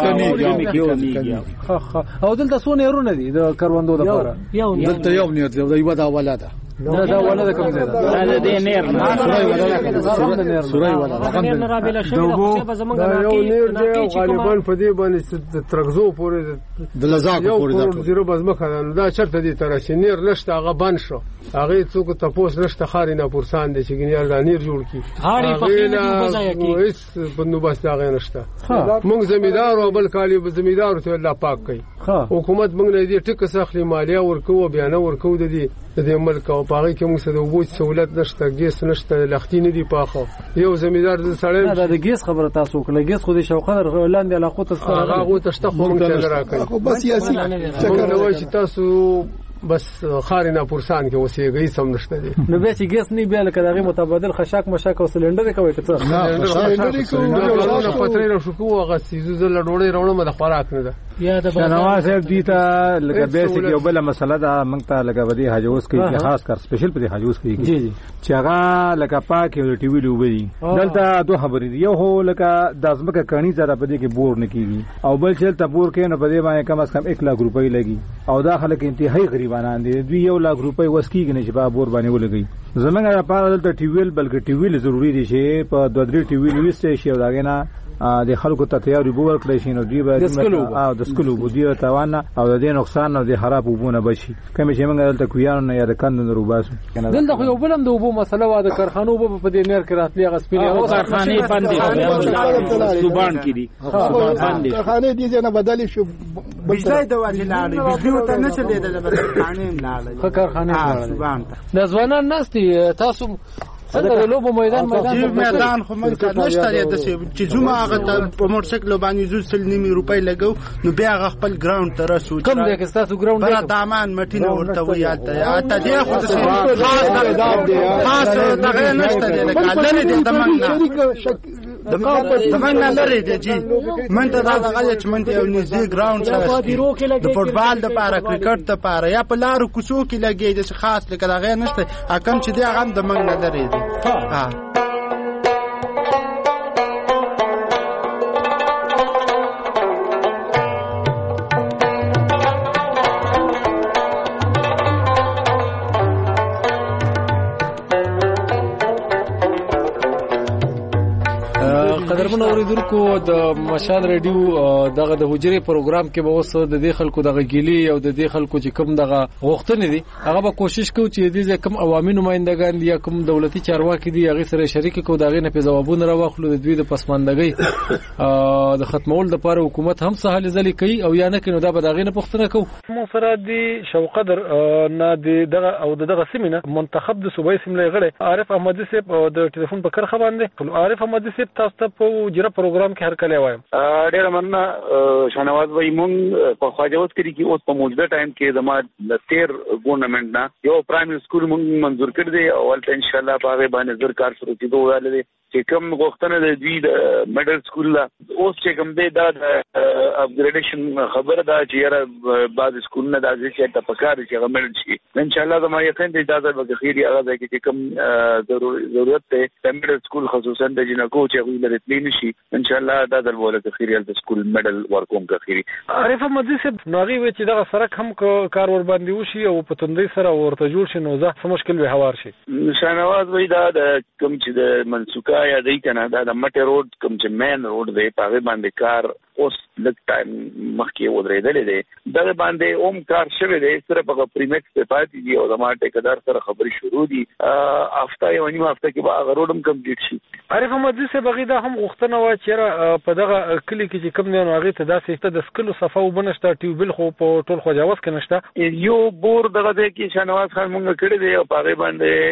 کمی ها ها او دلته سونه رونه دي د کروندو لپاره دلته یو نه دی یو دا ولاده دا دا ولا کوم ځای دا د نیر نه سورای ولا دا نیر نه رابله شوی دا به زمونږ نه یو نیر دی غالبا په دې باندې ترغزو پورې د لزاق پورې دا زیرو بزمخه دا چرته دي تر شنیر نشته هغه بند شو هغه څوک ته پوس نشته خاري نه پرسان دي چې ګنیر دا نیر جوړ کی هاري په کې په ځای کې هیڅ بندوبست هغه نشته موږ زمیدار او بل کالی زمیدار ته الله پاک کوي حکومت موږ نه دي ټیکس اخلي مالیه ورکو بیان ورکو د دې د ملک او پاره کې موږ سره وبو سہولت نشته ګیس نشته لختي نه دی پاخه یو زمیدار د سړی دا د ګیس خبره تاسو کله ګیس خو د شوخه لاندې علاقو ته هغه غو تشته خو موږ ته راکړي خو بس سیاسي څنګه نوای چې تاسو بس خارینه پرسان کې اوسېږي سم نشته دي نو به چې ګیس نه بیا لکه دغه متبادل خشاک مشاک او سلندر کوي که څه سلندر کوي نو پترې رو شکو هغه سیزو زل ډوړې راوړم د خوراک نه ده یا د نواز صاحب دي ته لکه بیسیک یو بل مسله ده موږ ته لکه ودی حجوز کې خاص کر سپیشل په حجوز کې جی جی چې هغه لکه پاک یو ټي وی لوبي دلته دوه خبرې دي یو هو لکه د ازمکه کانی زره په دې کې بور نه کیږي او بل چې ته بور کې نو په دې باندې کم از کم یک لک روپۍ لګي او دا خلک انتهایی غریبانان دي دوی یو لک روپۍ وسکیږي نه چې په بور باندې ولګي زمونږ لپاره دلته ټي وی بلکې ټي وی ضروری دي چې په دوه درې ټي وی لويسته شي او داګه نه د خلکو ته تیاری بول کړی شي نو دی به او د سکلو بو دی توان او د نقصان نه د خراب وبونه بشي کوم چې موږ دلته کویانو نه یا د کندن روباسو دلته خو یو بلم د وبو مسله وا د کارخانو وبو په دې نیر کې راتلی غسپینه او کارخانه بندي سوبان کې دي کارخانه دي نه بدلی شو بجای د واجب لاړې بجلی ته نه چلیدل به کارخانه لاړې خو کارخانه سوبان د ځوانان نستي تاسو څنګه د لوبو میدان میدان میدان خو موږ نشته د چې جمعه هغه په موټر سایکل باندې زو سل نیمه روپۍ لګو نو بیا هغه خپل ګراوند ته رسو کوم دې کې تاسو ګراوند پر دامان مټینه ورته ویاته اته دې خو خاص خاص دغه نشته د کالری د دمنه دمنه لري د جی من ته دا غل چې من ته یو نږدې ګراوند سره د فوټبال د پاره کرکټ ته پاره یا په لارو کوڅو کې لګي د خاص لکه دغه نشته اکم چې دې هغه د منګ نه لري ها قدرمن اوریدونکو د مشال ریډیو دغه د حجرې پروګرام کې به اوس د دې خلکو دغه ګیلی او د دې خلکو چې کوم دغه غوښتنې دي هغه به کوشش کوو چې دې کوم عوامي نمائندگان دي یا کوم دولتي چارواکي دي هغه سره شریک کوو دغه نه په ځوابونه راوخلو د دوی د پسماندګۍ د ختمول لپاره حکومت هم څه هلې ځلې کوي او یا نه کینو دا به دغه نه پوښتنه کوو. مو سره دی شوقدر نه دغه او دغه سیمینه منتخب د صوبې سیملې غړي عارف احمدي صاحب د ټلیفون په کرخه باندې عارف احمدي صاحب تاسو ته په جره پروګرام کې هر کله وایم. ډېر مننه شنواز وای مونږ په خواجوز کې کې اوس په موجوده ټایم کې زما د تیر ګورنمنت نه یو پرایمری سکول مونږ منزور کړ دی او ولته ان شاء الله په هغه باندې زر کار شروع کیدو ولاله دي چې کوم غوښتنه د دوی د میډل سکول لا اوس چې کوم دی دا اپګریډیشن خبره ده چې یاره بعض سکولونه د ځکه ته پکاره چې هغه میډل شي ان شاء الله زما یقین دی دا د خیری هغه ځکه چې کوم ضرورت ته د میډل سکول خصوصا د جنکو چې غوښتل لري نشي ان شاء الله دا د ولته خیری د سکول میډل ورکوم کا خیری. عارف احمدي صاحب ناغي و چې دا سرک هم کار ور باندې وشي او په تندې سره ورته جوړ شي نو ځه څه مشکل به هوار شي. شانواز وای دا د کوم چې د منسوکا یا د کنه دا د مټه روډ کوم چې مین روډ دی په باندې کار اوس لږ ټایم مخکې ودرېدلې دی دا باندې اوم کار شوی دی سره په پریمکس په پاتې دی او د ما ټیکدار سره خبرې شروع دي هفته یو نیمه هفته کې به هغه روډم کمپلیټ شي. عارف احمدي صاحب هغه دا هم غوښتنه و چې په دغه کلی کې چې کوم دی نو هغه ته داسې ته د سکلو صفه وبنشته ټیوبل خو په ټول خواجاوز کې نشته یو بور دغه دی کې شنواز خان مونږ کړی دی او په هغه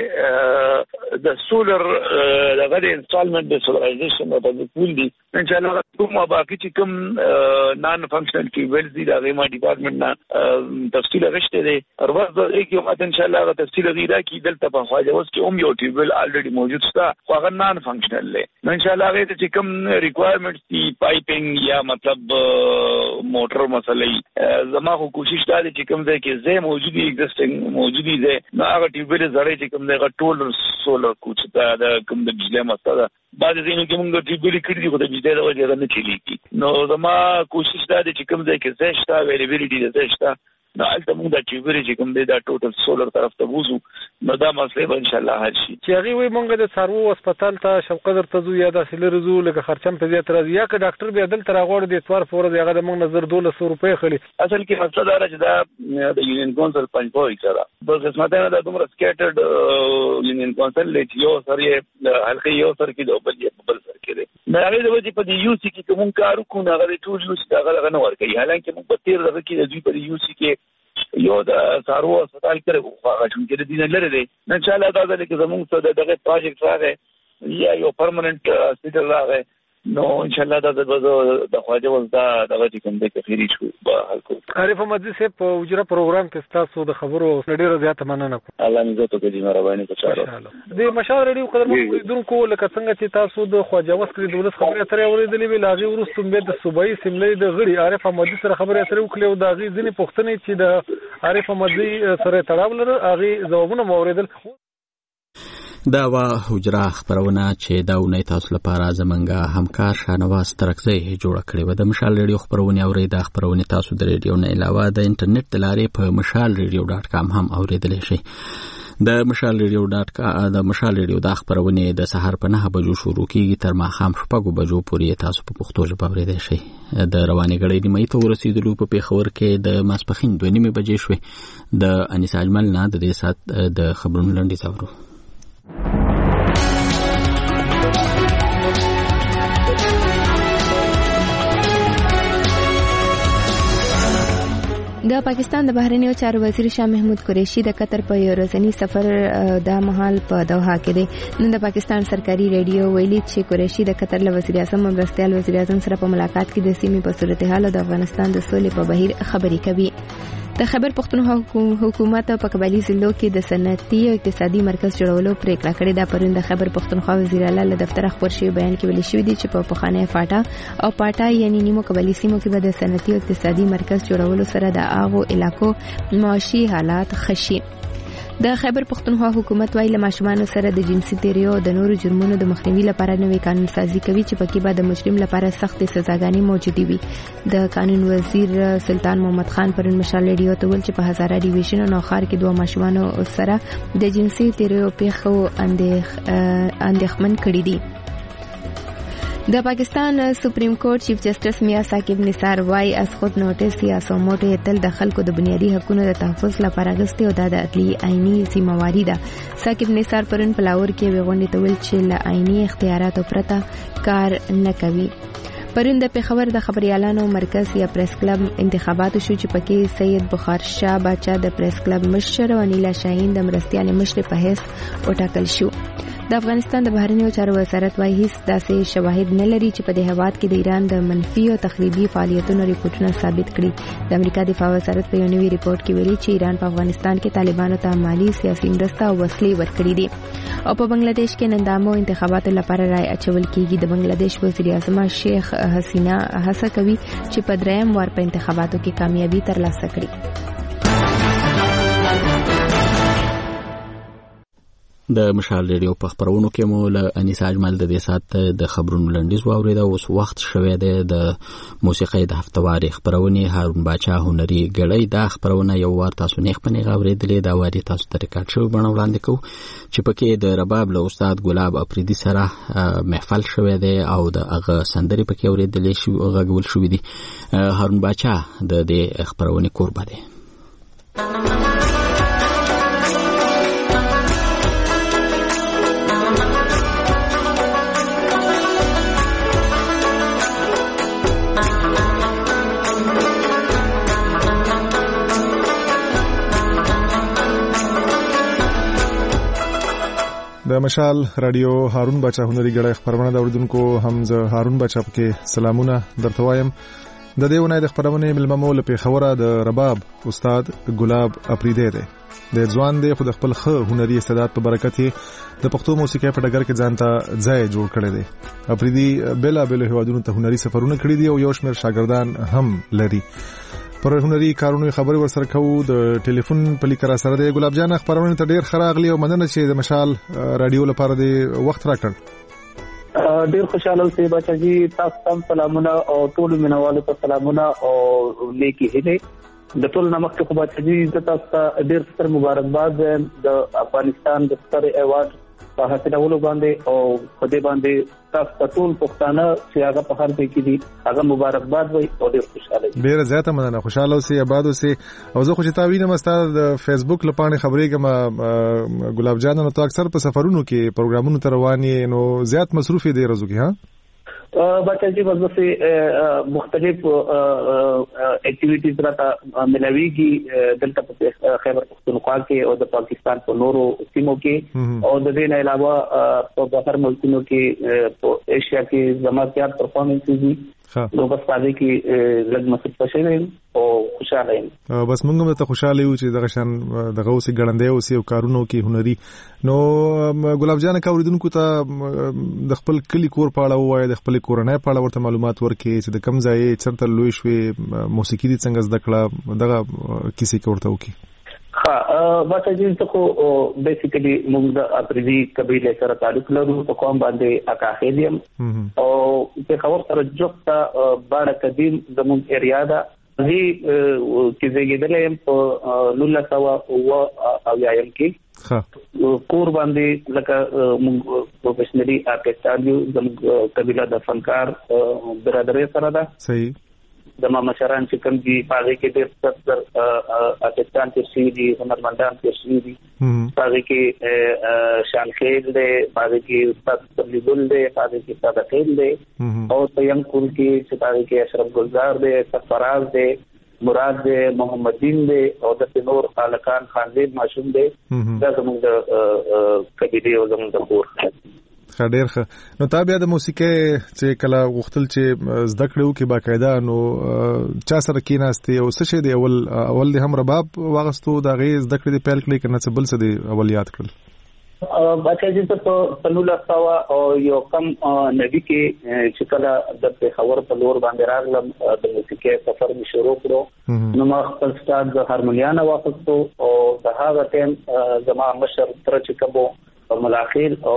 باندې د سولر دغه د انسټالمنٹ د سولرایزیشن په پول دی ان شاء الله کومه باقي چې کوم نان فنکشنل ټیوبل دي دا غیما ډپارټمنټ نه تفصیل غشته دي او ورځ یک یو ماته ان شاء الله تفصیل غیرا کې دلته په خواجاوز کې هم یو ټیوبل الریډي موجود شته خو هغه نان فنکشنل دی ان شاء الله هغه چې کوم ریکوایرمنټس دي پایپینګ یا مطلب موټر مسلې زما خو کوشش دا دي چې کوم ځای کې زه موجودي ایگزیسټینګ موجودي دي نو هغه ټیوبل زړې چې کوم ځای ټول سولر کوچ دا کوم د بجلی مسله بعد ځینو کې موږ ټیوبل کړی دي خو د بجلی د وجه نه چلیږي نو زما کوشش دا دی چې کوم ځای کې زشتا اویلیبিলিټي د زشتا نو البته موږ د ټیوبل چې کوم دی دا ټوټل سولر طرف ته وځو نو دا مسله به ان شاء الله حل شي. چې هغه وي موږ د څارو هسپتال ته شوقدر ته زو یا د سلرزو لکه خرچم په زیات راځي یا که ډاکټر به عدل تر غوړ د اتوار فورز هغه د موږ نظر دوله سو روپے خلی اصل کې مسله دا چې دا د یونین کونسل پنځ پوینټ سره په قسمت نه دا دومره سکیټرډ یونین کونسل لټ یو سره هلکه یو سره کې د بل بل سره کې دا هغه د وجې په دی یو سی کې کوم کارو کو نه غوړي ټول نو چې هغه نه ورکړي حالانکه موږ په تیر دغه کې د دوی په یو سی کې یو د سارو هسپتال کې هغه چې د دین لري دی ان شاء الله دا د زموږ څخه دغه پروجیکټ راغی یا یو پرمننت هسپتال راغی نو ان شاء الله دا د خواجه دا دغه کوم د کفيري شو به حل کوو. عارف احمدي صاحب په وجره پروګرام کې تاسو د خبرو ډیره زیاته مننه کوم. الله دې زه ته دې مهرباني وکړم. د مشال ریډیو قدرمن دونکو لکه څنګه چې تاسو د خواجاوز کې د ولس خبرې اترې اورېدلې وی لاغي ورستم به د صوبایي سیملې د غړي عارف احمدي سره خبرې اترې وکړې او دا غي ځنې پوښتنې چې د عارف احمدي سره تړاو لري هغه ځوابونه موریدل. دا وا حجره خبرونه چې دا ونې تاسو لپاره زمونږه همکار شانواز ترکزی جوړ کړی و د مشال ریډیو خبرونه اوري د خبرونه تاسو د ریډیو نه علاوه د انټرنیټ د لارې په مشال ریډیو ډاټ کام هم اوریدلی شئ. د مشال ریډیو ډاټ کام د مشال ریډیو د خبرونه د سحر په نه بجو شروع کیږي تر ماښام شپږ بجو پورې تاسو په پښتو ژبه اوریدلی شئ. د رواني غړې نیمه ته ورسېدلو په پیښور کې د ماسپخین دوه نیمه بجې شوې. د انیس اجمل نه د دې سات د خبرونو لنډیز اورو. د پاکستان د بهرنیو چارو وزیر شاه محمود قریشي د قطر په یو ورځنی سفر د مهال په دوحه کې دی. نن د پاکستان سرکاري ریډیو ویلي چې قریشي د قطر له وزیر اعظم مرستیال وزیر اعظم سره په ملاقات کې د سیمې په صورتحال او د افغانستان د سولې په بهیر خبرې کوي. د خیبر پښتونخوا حکومت په قبایلی ضلعو کې د صنعتي او اقتصادي مرکز جوړولو پریکړه کړې ده. پرون د خیبر پښتونخوا وزیر اعلی له دفتر خبر شوی بیان کې ویل شوی دی چې په پخوانی فاټا او پاټا یعنی نیمو قبایلی سیمو کې به د صنعتي او اقتصادي مرکز جوړولو سره د هغو علاقو معاشي حالات خشي. د خیبر پښتونخوا حکومت وايي له ماشومان سره د جنسي تیریو او د نورو جرمونو د مخنیوي لپاره نوې قانون سازي کوي چې پکې به د مجرم لپاره سخت سزاګانې موجودې وي. د قانون وزیر سلطان محمد خان پرون مشال ریډیو ته ویل چې په هزاره ډیویژن او نوخار کې دوه ماشومان سره د جنسي تیریو پیښو اندېښمن کړي دي. د پاکستان سپریم کورټ چیف جسټس میا ثاقب نثار وايي از خود نوټیس یا سوموټه تل د خلکو د بنیادي حقوقو د تحفظ لپاره غوښتي او د عدلي آئینی ذمہواری ده. ثاقب نثار پرون پلاور کې وغونډې ته ویل چې له آئینی اختیاراتو پرته کار نه کوي. پرون د پیښور د خبريالانو مرکز یا پریس کلب انتخاباتو شو چې پکې سید بخار شاه باچا د پریس کلب مشر او انیلا شاهین د مرستيانې مشر په حیث وټاکل شو. د افغانستان د بهرنیو چارو وزارت وايي هیڅ داسې شواهد نه لري چې په دې هواد کې د ایران د منفي او تخریبي فعالیتونو ریپورتونه ثابت کړي. د امریکا دفاع وزارت په یو نوي ریپورت کې ویلي چې ایران په افغانستان کې طالبانو ته مالی سیاسي مرسته او وسلې ورکړي دي او په بنگلاديش کې نندامو انتخاباتو لپاره رائے اچول کیږي. د بنگلاديش وزیر اعظم شیخ حسینا هڅه کوي چې په دریم وار په انتخاباتو کې کامیابی ترلاسه کړي. د مشال ریډیو په خبرونو کې مو له انیسا اجمل د دې سات د خبرونو لنډیز واورید او اوس وخت شوه د موسیقي د هفتواري خبرونه هارون باچا هنري غړی دا خبرونه یو وار تاسو نه خپنه غوړېدلې دا وادي تاسو ته ریکارډ شو بڼه وړاندې کو چې پکې د رباب له استاد ګلاب افریدي سره محفل شوه دی او د هغه سندري پکې اورېدلې شو غوول شو دي. هارون باچا د دې خبرونه قربا دی. د مشال رادیو هارون بچا هنري غړې خبرونه د اوردونکو حمزه هارون بچا پکې سلامونه درته وایم. د دې ونې د خبرونه ملممو په خوره د رباب استاد ګلاب افریدی دی. د ځوان دی خو د خپل خ هنري استعداد په برکت د پښتو موسیقي په ډګر کې ځانته ځای جوړ کړی دی. افریدی بلا بلا هوادونو ته هنري سفرونه کړی دي او یو شمېر شاګردان هم لري. پر هنري کارونو خبري ورسره کوو. د ټلیفون په لیکره سره د ګلاب جان خبرونه ته ډیر خراغلی او مننه چې د مشال رادیو لپاره د وخت راکړ. ډیر خوشاله اوسئ بچا جی. تاسو ته سلامونه او ټول مینوالو ته سلامونه او نیکی هیله. د ټول نمک ته بچا جی تاسو ته ډیر ستر مبارکباد د افغانستان د ستر ایوارډ په حاصلولو باندې او په دې باندې تاسو ته ټول پښتانه چې هغه په هر ځای کې دي هغه مبارکباد وي او ډیر خوشاله دي. ډیر زیاته مننه. خوشاله اوسئ آباد اوسئ او زه خو چې تا وینم ستاسو د فیسبوک لپاره خبرېږم ګلاب جان نو تاسو اکثر په سفرونو کې پروګرامونو ته رواني نو زیات مصروف دي ورځو کې ها بچا جی وظیفه مختلف اکټیویټیز راته ملاویږي دلته په خیبر پختونخوا کې او د پاکستان په نورو سیمو کې او د دې نه علاوه په بهر ملکونو کې په ایشیا کې زماتيات پرفارمنسز دي. نو بس پاره کې لږ مصروف شوم او خوشاله یم. بس موږ هم ته خوشاله یو چې دغه شان دغه اوسې ګړندې اوسې او کارونو کې هنري. نو ګلاب جان کا اوریدونکو ته د خپل کلی کور په اړه وایي د خپل کورنۍ په اړه ورته معلومات ورکړي چې د کم ځای چرته لوي شوې موسیقي دي څنګه زده کړه دغه کیسې کوړته وکي. ها بچا جی ته خو بیسیکلی موږ د افریدي قبیله سره تعلق لرو په کوم باندې اکاخیدیم او په خبر سره جوړه باړه قدیم زموږ ایریا دا زی کې زیږیدلم په لولا سوا او او یم کې کور باندې لکه موږ پروفیشنلی آرکسټر یو زموږ قبیله د فنکار برادرۍ سره ده. صحیح. د ما مشران چې کوم دي پاره کې ډېر ستر آرکسټران چې شي دي هنرمندان چې شي دي پاره کې شان خیل دی پاره کې استاد تبلیغ دی پاره کې استاد خیل دی او تیم کول کې چې پاره کې اشرف گلزار دی سفراز دی مراد دی محمد دین دی او د نور خالقان خانزید ماشوم دی دا زموږ د کبیره او زموږ د کور خډیر خ. نو تا بیا د موسیقي چې کله غوښتل چې زده کړو کې باقاعده نو چا سره کېناستې او څه شي دی اول اول د هم رباب واغستو دا غي زده کړې د پیل کړې کنه څه بل څه دی اول یاد کړل. بچا جی ته په نولا سوا او یو کم نبی کې چې کله د پیښور په لور باندې راغلم د موسیقي سفر می شروع کړو نو ما خپل استاد د هارمونیان واغستو او د هغه ټیم زما مشر تر چې کبو ملاخیل او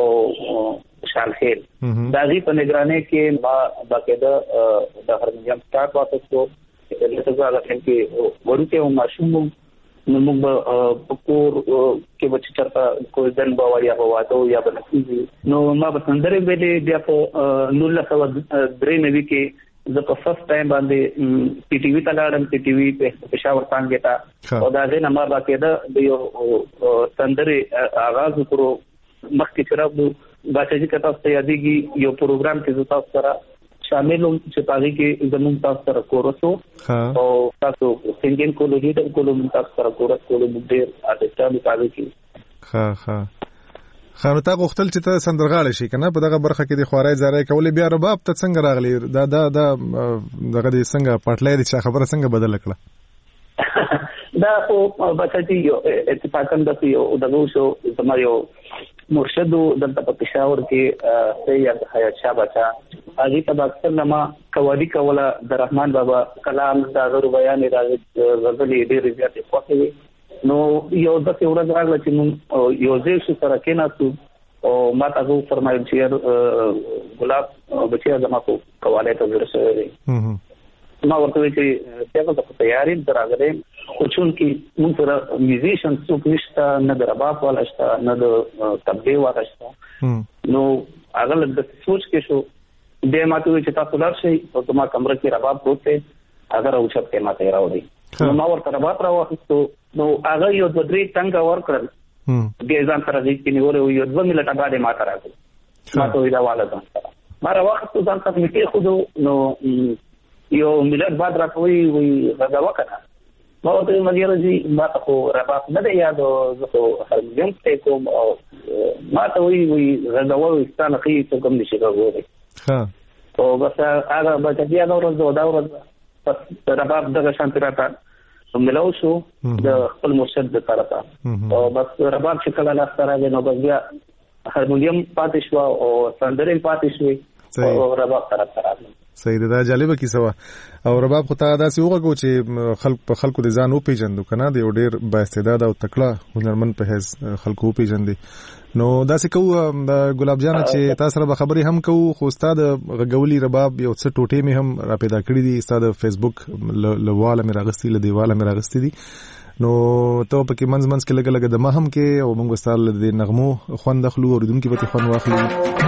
شالخیل دا غي په نگرانی کې ما باقاعده د هرمونیم سٹارټ واپسو لته هغه ټیم کې ورته او ماشوم نو موږ په کور کې به چې چرته کوئی ځن به یا به واده یا به نکېږي نو ما به سندرې ویلې بیا په نولس سوه درې نوي کې زه په فرست ټایم باندې پی ټي وي ته لاړم پی ټي وي په پېښور څانګې ته او د هغې نه ما باقاعده د یو سندرې آغاز وکړو مخکې چې راغلو باچاجي که تاسو ته یادېږي یو پروګرام کې زه تاسو سره شامل هم چې په هغې کې زموږ تاسو سره کورس و او تاسو سنګینګ کولو لیډر کولو موږ تاسو سره کورس کولو موږ ډېر آرټسټان په هغې کې ښه ښه ښه نو تا غوښتل چې ته سندرغاړی شي که نه په دغه برخه کې د خوارۍ زارۍ کولې بیا رباب ته څنګه راغلی دا دا دا دغه دې څنګه پټلی دې چا خبره څنګه بدله کړه دا خو بچاجي یو اتفاقا داسې یو دغه شو زما یو مرشد دلته په پېښور کې سید حیات شاه بچا هغې ته به اکثر نه ما قوالي کوله د رحمان بابا کلام د هغه روایانې د غزلې ډېرې زیاتې خوښې وې نو یو داسې ورځ راغله چې موږ یو ځای شو سره کېناستو او ما ته هغه وفرمایل چې یار ګلاب بچیا زما خو قوالۍ ته زړه شوی دی ما ورته وویل چې بیا زه په تیار یم زه راغلی یم خو چونکې موږ سره میوزیشن څوک نشته نه د رباب والا شته نه د تبلې والا شته نو هغه لږ داسې سوچ کې شو بیا ما ته وویل چې تاسو لاړ شئ او زما کمره کې رباب پروت دی هغه راوچت کړئ ما ته یې راوړئ نو ما ورته رباب راواخیستو نو هغه یو دوه درې ټنګه ورکړل بیا یې ځان سره غېږ کې نیولی و یو دوه ملټه بعد یې ما ته راغی ما ته وویل دا واله ځان سره ما راواخیستو ځان سره مې کېښودو نو یو ملت بعد راته وایي وایي غږوه که نه ما ورته ویل ملګرو جي ما ته خو رباب نه دی یاد زه خو هارمونیم پلی کوم او ما ته وایي وایي غږوه وایي ستا نه ښه څوک هم نشي غږولی او بس هغه بچه هغه ورځ ده دا ورځ بس رباب دغه شانتې راته ملاو شو د خپل مرشد د طرفه او بس رباب چې کله لاسته راغی نو بس بیا هارمونیم پاتې شوه او سندرې پاتې شوې او رباب طرف ته راغلم صحیح ده دا جالبه کیسه وه او رباب خو تا داسې وغږو چې خلک په خلکو د ځان وپېژندو که نه د یو ډېر بااستعداده او تکړه هنرمند په حیث خلکو وپېژندې نو داسې کوو ګلاب جانه چې تا سره به خبرې هم کوو خو ستا د غږولي رباب یو څه ټوټې مې هم را پیدا کړي دي ستا د فیسبوک له واله مې راغستي له دیواله مې راغستي دي نو ته پکې منځ منځ کې لږه لږه د ما هم کې او موږ ستا له د نغمو خوند اخلو اورېدونکي به ترې خوند واخلي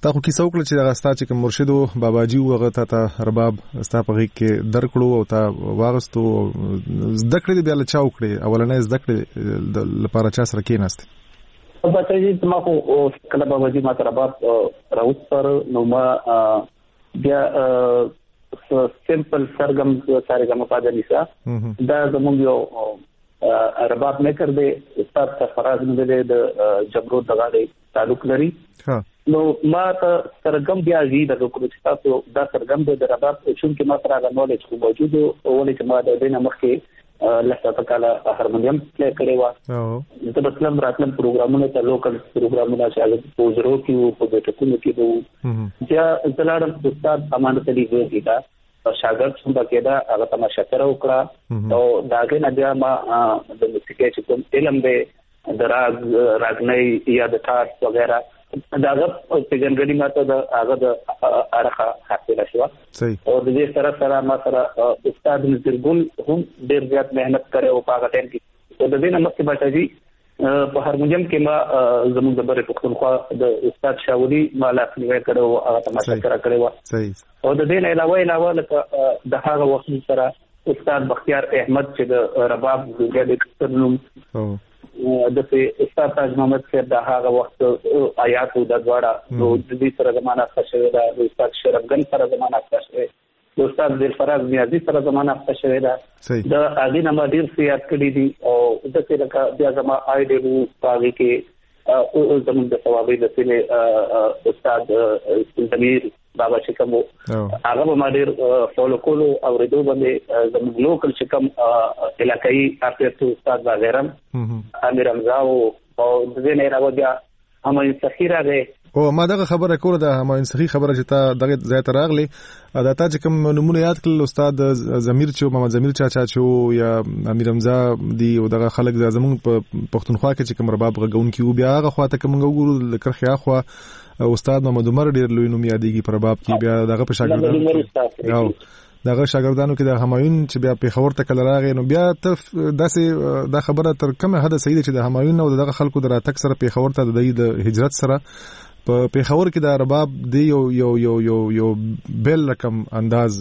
تا خو کیسه وکړه چې دغه ستا چې کوم مرشد باباجي هغه ته ته رباب ستا په غېږ کې درکړو او تا واغستو زده کړې بیا له چا وکړې اولنۍ زده کړې لپاره چا سره کېناستې بچې ما خو کله باباجي ما ته رباب راوسپار نو ما بیا سمپل سرګم سارګم په دې نشه دا زموږ یو رباب میکر دی استاد فراز نو د جبرو دغه تعلق لري نو ما ته سرګم بیا زی د کوم چې تاسو دا سرګم د رباب چې ما سره د نولج کو موجود او ولې چې ما د دینه مخکې لکه تکاله هارمونیم پلی کړی و د مطلب راتلم پروګرامونه ته لوکل پروګرامونه چې پوزرو کې په دټکونو کې وو چې زلاړم استاد امانت علي ګوزی دا شاګرد څنګه کېدا هغه ته ما شکر وکړه او داګه نه بیا ما د موسیقي چې کوم علم به د راګ راګنۍ یا د تار وغیرہ داغه په ګنګړي ماته د هغه د ارخه حاصله شو او د دې سره سره ما سره استاد نذرګل هم ډېر زیات مهنت کړي او په هغه ټیم کې د دې نمک بچي په هارمونیم کې ما زموږ د بره پښتونخوا د استاد شاوري ما لاس نیوي کړو او هغه تماشا کړی و او د دې نه علاوه علاوه لکه د هغه وخت سره استاد بختیار احمد چې د رباب د ډیکټرنوم د استاد تاج محمد صاحب د هغه وخت آیات د دواړه نو د دې سره زمانہ ښه ده د استاد شرفګن سره زمانہ ښه ده د استاد دلفراز نیازي سره زمانہ ښه ده د اغه نما ډیر سیات کړی دي او د څه لکه بیا زما آیډیو پاږي کې او زموږ د ثوابي د سینې استاد زمیر بابا چې کوم هغه ما ډیر فالو کولو او ریډو باندې زموږ لوکل چې کوم علاقايي ارتست استاد باغرم امیر رمضان او د دې نه راو بیا همایون سخی راغی او ما دغه خبره کوله د همایون سخی خبره چې تا دغه ځای ته راغلی دا تا چې کوم نمونه یاد کړل استاد زمیر چې محمد زمیر چاچا چې یا امیر رمضان دی او دغه خلک زموږ په پښتونخوا کې چې کوم رباب غږون کیو بیا هغه خواته کوم وګورو لکرخیا خو استاد محمد عمر ډیر لوی نوم یادېږي پر باب کې بیا دغه په شاګردانو او دغه شاګردانو کې د همایون چې بیا په خبر ته کله راغی نو بیا ته داسې دا خبره تر کومه حد صحیح ده چې د همایون او دغه خلکو د راتګ سره په خبر ته د هجرت سره په پیښور کې د رباب دی یو یو یو یو یو بل رقم انداز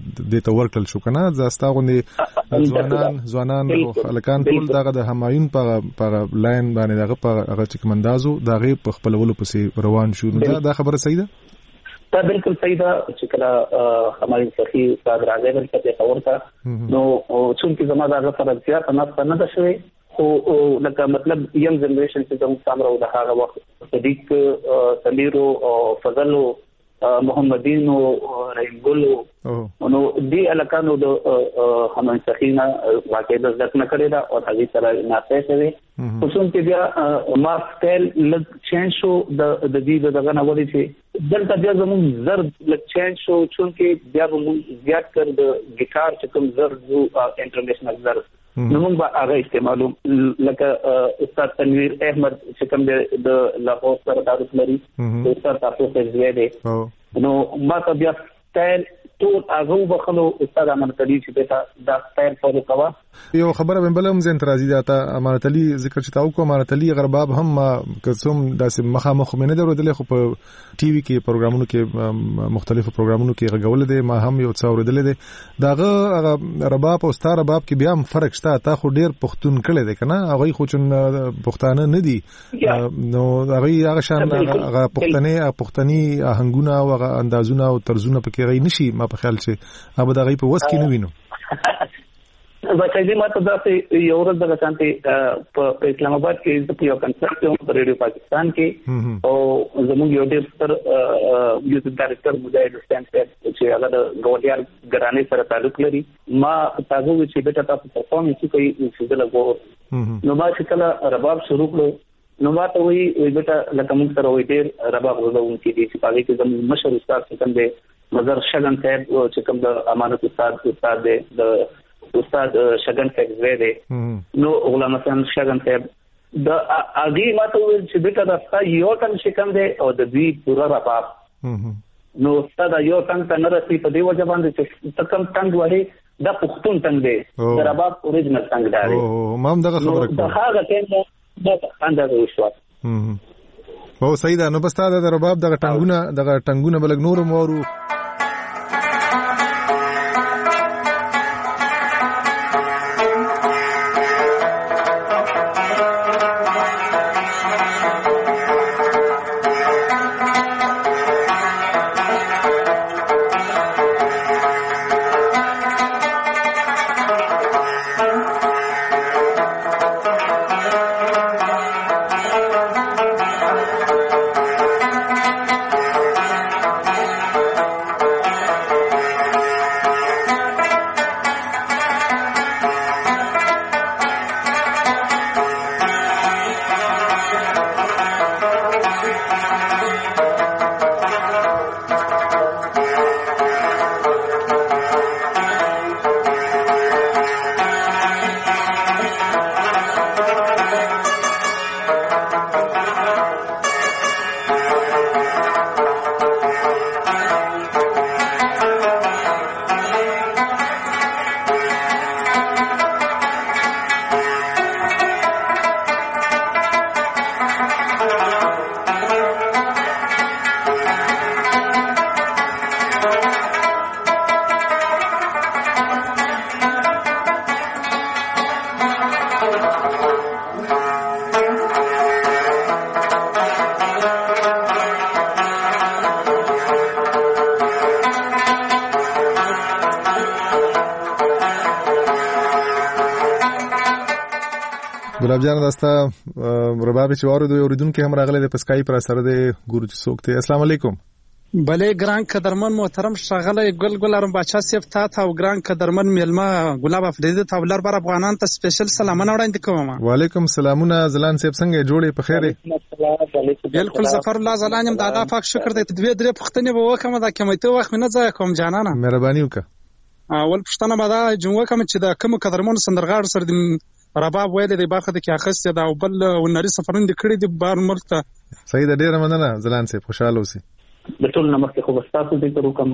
د تور کل شو کنه زاستا غوندي ځوانان ځوانان خلکان ټول دغه د همایون په په لاین باندې دغه په هغه چې کومندازو دغه په خپلولو پسې روان شو نو دا خبره صحیح ده دا بالکل صحیح ده چې کله همایون سخی استاد راځي ورته پیښور ته نو څنګه زما دغه سره زیات نه نه ده شوی او لکه مطلب یم جنریشن چې زموږ سامره د هغه وخت صدیق سمیرو او فضلو محمدینو رحمګلو نو دې الکانو د همایون سخینا واقع د ځکه نه کړی دا او هغه سره ناسه شوی خو څنګه بیا ما سټایل لږ چینج شو د د دې دغه نه ولې چې دلته بیا زموږ زرد لږ چینج شو چې بیا موږ زیات کړ د ګیټار چې کوم زرد جو انټرنیشنل زرد نو موږ هغه استعمالو لکه استاد تنویر احمد چې کوم د لاهور سره تعلق لري استاد تاسو ته زیاده نو ما ته بیا سټایل ټول هغه وبخلو استاد امانت علي چې دا دا سټایل فالو کوا یو خبره بل هم زه اعتراضي ده تا امانت علي ذکر چې تاو کو امانت علي غرباب هم قسم داسې مخامخ مینه درودل خو په ټي وي کې پروګرامونو کې مختلفو پروګرامونو کې غوول دي ما هم یو څو وردل دي داغه رباب او ستاره رباب کې بیا هم فرق شته تا خو ډیر پښتون کړي دي کنه هغه خو چون پښتانه نه دي نو هغه هغه شان هغه پښتني پښتني آهنګونه او هغه اندازونه او طرزونه پکې غي نشي ما په خیال چې هغه دغه په وس کې نه وینو بچای ما ته دا یو ورځ د شانتي په اسلام آباد کې د یو کنسرت په ریډیو پاکستان کې او زموږ یو ډېر ستر میوزیک ډایرکټر مجاهد حسین صاحب چې هغه د ګوډیار ګرانې سره تعلق لري ما تاسو چې بیٹا تاسو پرفارمنس کوي چې دلته نو ما چې کله رباب شروع کړو نو ما ته وی بیٹا لکه موږ سره وی ډېر رباب غوډون کې دي چې هغه کې زموږ مشر استاد څنګه دی مزر شګن صاحب چې کوم د امانت استاد استاد دی د استاد شګن صاحب زوی دی نو غلام حسن شګن صاحب د اګي ماته ویل چې بیٹا دا یو تن شکم دی او د دې پورا رباب نو استاد یو تن ته نه رسي په دی وجه باندې چې تکم تنگ وړي د پښتون تنگ دی د رباب اوریجنل تنگ دی او ما هم دغه خبره کوم دا هغه ټیم د اندازه وشو او صحیح ده. نو بس تا د رباب دغه ټنګونه دغه ټنګونه بلګ نور مورو ګلاب جان داستا رباب چې واره دوی اوریدونکو هم راغلي د پسکای پر سره د ګورو چې سوکته. السلام علیکم. بله ګران قدرمن محترم شغله ګل ګل ارم بچا سیف تا تا او ګران قدرمن میلمه ګلاب افریدی ته ولر بر افغانان ته سپیشل سلامونه وړاندې کوم. وعلیکم سلامونه زلان سیف څنګه جوړې په خیره؟ بالکل ظفر الله زلان هم دادا پاک شکر دې دوی درې پختنې به وکم دا کمیته وخت نه ځای کوم جانانه مهرباني وکړه. اول پښتنه به دا جمعه کوم چې د کوم قدرمن سندرغاړ سره د رباب ویل دی برخه د کې اخستې دا او بل ونري سفرونه د کړي د بار ملک ته. صحیح ده ډیره مننه زلان سیف خوشاله اوسئ. د ټول نمک خو تاسو دې تر کوم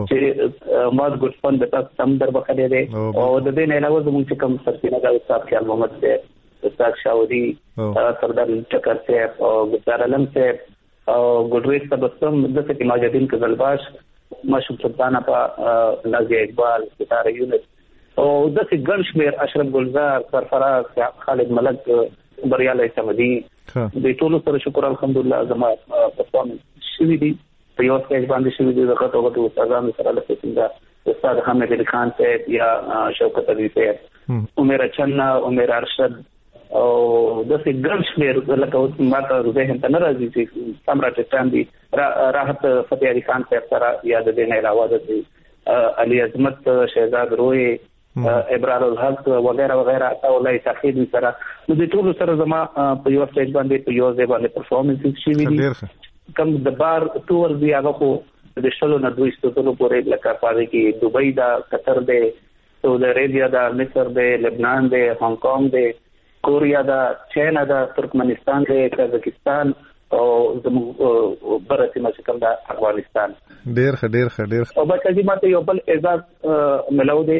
چې ماد ګډ فند د تاسو سم در بخلې دي او د دې نه علاوه زموږ چې کوم سرتینه دا استاد خیال محمد سے استاد شاودي سردار ټکر سے او ګلزار علم سے او ګډریس تبسم د سټي ماجدین کزلباش مشهور سلطانه په نازي اقبال ستاره یونس او د څه ګنشمیر اشرف ګلزار سرفراز خالد ملک بریاله سمدي د ټولو سره شکر الحمدلله زما پرفارمنس شوی دی په یو سټیج باندې شوی دی دغه ټولو استادانو سره له څنګه استاد حمید علي خان صاحب یا شوکت علي صاحب عمر چنا عمر ارشد او د څه ګنشمیر لکه ماته روزه هم نه راځي چې سمراټ چاندي راحت فتح علي خان صاحب سره یاد دي نه علاوه د علي عظمت شهزاد روي ابرار الحق وغیرہ وغیرہ او لای تاخیر سره نو د ټولو سره زما په یو سټیج باندې په یو ځای باندې پرفارمنس شي وی کوم د بار ټور دی هغه خو د شلو نه دوه ستورو پورې لکه پاره کې دوبۍ دا قطر دی سعودي عربیا دا مصر دی لبنان دی هانګ کانګ دی کوریا دا چین دا ترکمنستان دی قزاقستان او زموږ برته چې کوم دا افغانستان ډیر ښه ډیر ښه ډیر او بچا دې ماته یو بل اعزاز ملو دی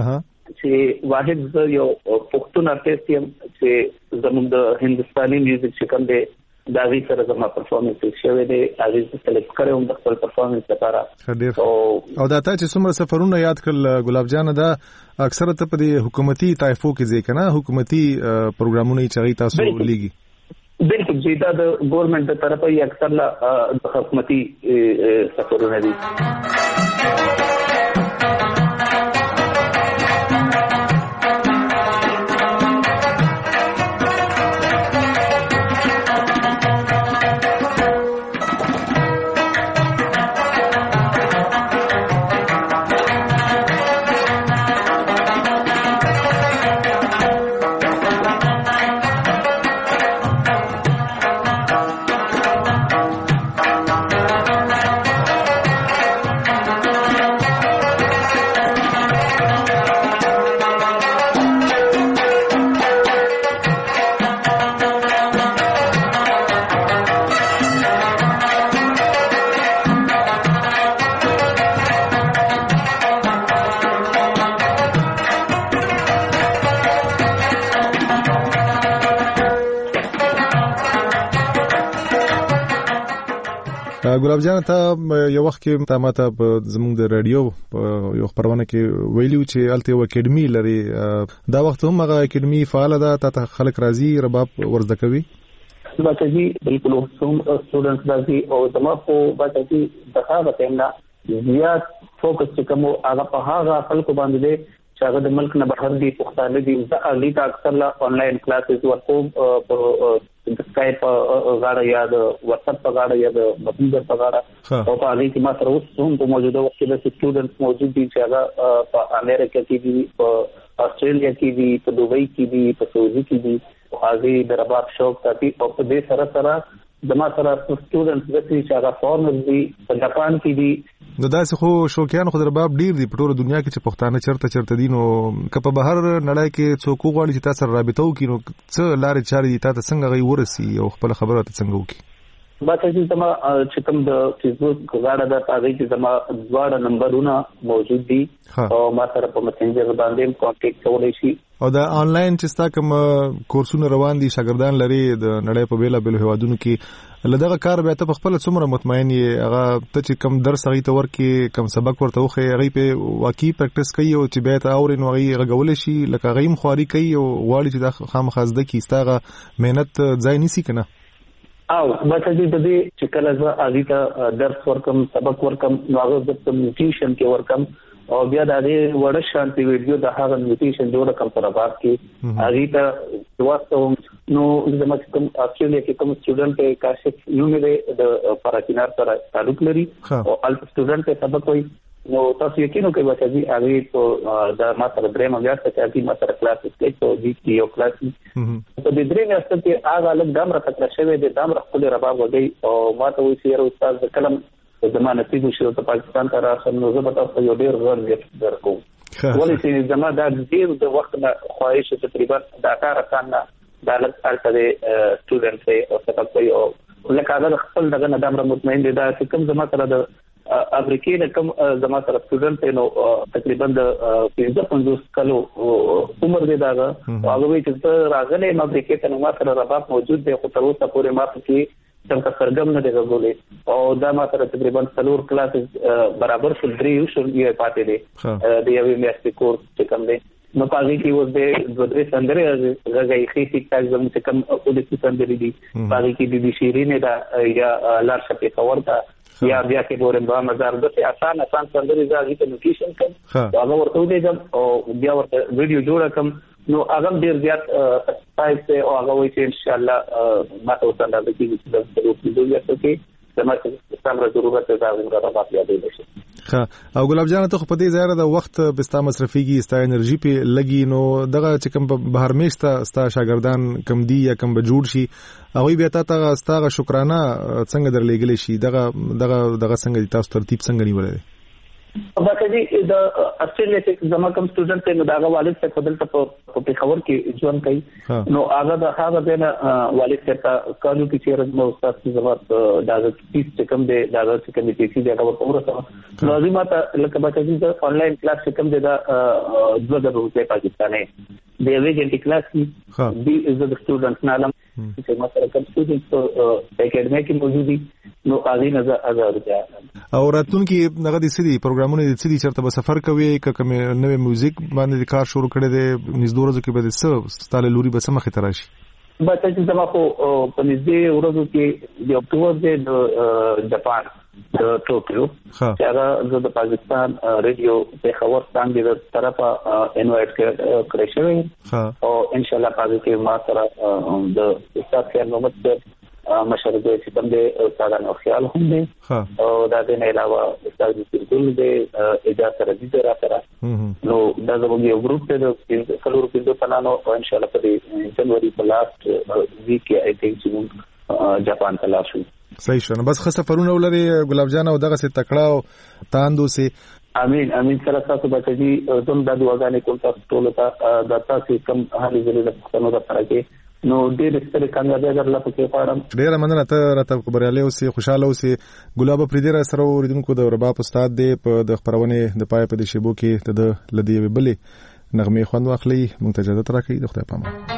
چې واحد یو پښتون ارتست یم چې زموږ د هندستاني میوزیک چې کوم دی دا وی سره زما پرفارمنس شوی دی هغه څه سلیکټ کړم د خپل پرفارمنس لپاره او او دا ته چې څومره سفرونه یاد کړل ګلاب جان دا اکثره ته په حکومتي طایفو کې ځای کنه حکومتي پروګرامونه چې غي تاسو لګي بالکل جی دا د ګورنمنت تر طرفه یې اکثر لا حکومتي سفرونه دي. ګلاب جان ته یو وخت کې تا ماته زموږ د رادیو یو خبرونه کې ویلو چې الته یو اکیډمي لري دا وخت هم هغه اکیډمي فعال ده ته خلک راځي رباب ورزده کوي باچا جی بالکل هم سټوډنټس راځي او زما په باچا جی دغه وتهنا زیات فوکس چې کوم هغه په هغه خلکو باندې دی چې هغه د ملک نه بهر دي پښتانه دي زه اړلی تا اکثر لا آنلاین کلاسز ورکوم په سکایپ غاړه یا د واتس اپ په غاړه یا د مسنجر په غاړه او په هغه کې ما سره اوس هم په موجوده وخت کې د سټوډنټس موجود دي چې هغه په امریکا کې دي په استرالیا کې دي په دوبۍ کې دي په سعودي کې دي هغه د رباب شوق ساتي او په دې سره سره زما سره سټوډنټس د چې هغه فارمر دي په جاپان کې دي نو داسې خو شوقیان خو د رباب ډیر دي په ټوله دنیا کې چې پښتانه چرته چرته دي نو که په بهر نړۍ کې څوک غواړي چې تاسو رابطه وکړي نو څه لارې چارې دي تاسو څنګه غي ورسي او خپل خبره ته څنګه وکړي باچا چې زما چې کوم د فیسبوک غاړه د هغه کې زما دواړه نمبرونه موجود دي او ما سره په مسنجر باندې کانټیکټ کولای شي او دا آنلاین چې ستا کوم کورسونه روان دي شاګردان لري د نړۍ په بیلا بیل هوادونو کې لدغه کار به ته خپل څومره مطمئن یې هغه ته چې کوم درس هغه ته ورکي کوم سبق ورته وخی هغه په واقعي پریکټیس کوي او چې به ته اورین هغه غول شي لکه غیم خواري کوي او غواړي چې دا خامخازده کی ستاغه مهنت ځای نسی کنه او باچا جی د دې چې کله زه اږي ته درس ورکم سبق ورکم نو هغه د کمیونیکیشن کې ورکم او بیا د دې وړ شانتي ویډیو د هغه کمیونیکیشن جوړ کم پر باب کې اږي ته واسطه نو زما کوم استرالیا کې کوم سټوډنټ کاشف یو مې د پاراکینار سره تعلق لري او ال سټوډنټ سبق وایي نو تاسو یقینو کوي چې دې هغه په د ماستر درېم بیا چې هغه ماستر کلاسز کې ته دې یو کلاس په دې درېم اصل کې هغه الګ دام راکړل شوی دی دام خپل رباب وګي او ما ته وایي چې استاد د کلم زمانه تیږي شو ته پاکستان ته راځم نو زه به تاسو یو ډیر غوړ ګټ درکوم ولې چې زمانه د ډیر د وخت نه خواهش تقریبا د اکار کان نه د الګ الټه سټوډنټ او څه کوي او لکه هغه خپل دغه نه دام مطمئن دي دا چې کوم زمانه سره د امریکای نه کوم زما سره سټوډنټ نو تقریبا د پنځه پنځوس کلو عمر دی دا هغه وی چې راغله امریکای ته نو ما سره رباب موجود دی خو تر اوسه پورې ما کې څنګه سرګم نه دی غوړې او دا ما سره تقریبا څلور کلاسز برابر شول درې شول یې پاتې دي د یوې میاشتې کورس چې کوم دی نو پاږي کې اوس د دوه درې سندرې غږی خېټي تاسو زموږ چې کوم او د سندرې دي پاږي کې د شیرینې دا یا لار شپې خبر دا یا بیا کې ګورم با مزار د آسان آسان سندرې ځای ته نوټیشن کوم هغه ورته ودیږم او بیا ورته ویډیو جوړ کوم نو هغه ډیر زیات سپایس او هغه وایي چې ان شاء الله ما ته وسنده د دې چې د ټولو یو څه کې زموږ ستاسو ضرورت ده دا راځي یادې شي ها او ګلاب جان ته په دې ځای د وخت بستا مصرفيږي ستا انرژي په لګي نو دغه چې کوم بهر میشته ستا شاګردان کم دی یا کم بجوړ شي هغه بیا ته ستاسو شکرانه څنګه درلېګل شي دغه دغه دغه څنګه تاسو ترتیب څنګه نیولای باکه دي د استرالیا کې زما کوم سټوډنټ ته داغه والد څخه خپل ته په خبر کې ژوند کوي نو هغه د هغه دنه والد څخه کالو کې چیرې مو استاد زما داغه چې کوم دی داغه چې کوم دي چې داغه ورته نو زما ته لکه باکه دي د آنلاین کلاس چې کوم دی دا دوه روپے پاکستاني د یوې جنټی کلاس کې دی از د سټوډنټ نالم چې ما سره کوم سټوډنټ په اکیډمي کې موجود دي نو هغه نظر آزاد دي او راتلونکي هغه د سړي پروګرامونه د سړي چرته به سفر کوي کوم نوې میوزیک باندې کار شروع کړي دي نږدې ورځو کې به څه ستاله لوري به سمخه تراشي بس چې زما خو په نږدې ورځو کې د اکتوبر د جاپان د ټوکیو چې هغه د پاکستان ریډیو په خبر څنګه د طرفه انوایټ کړی شوی او ان شاء الله پاره کې ما سره د استاد خیر محمد مشر دې چې کوم دې استادانو خیال هم دي او دا د نه علاوه استاد بالکل دې اجازه راځي را سره نو دا زموږ یو ګروپ ته د کلور په پلانو او ان شاء الله په جنوري په لاست ویک کې آی تھنک چې جاپان ته لاړ شو صحیح شو بس خاصه فرونه ولري ګلاب جان او دغه څه تکړه تاندو سي امين امين سره تاسو به چې زم د دعاګانې کوم تاسو ټول ته د تاسو کم حالي زړه د پښتنو لپاره کې نو ډېر ستړي کامیابی درلته پکې پاړم ډېر مننه ته راته خبريالي اوسې خوشاله اوسې ګلاب پریدي را سره اوریدونکو د رباب استاد دی په د خبرونه د پای په د شیبو کې د لدی وبلې نغمه خوند واخلي مونږ ته اجازه راکړئ د خدای پامه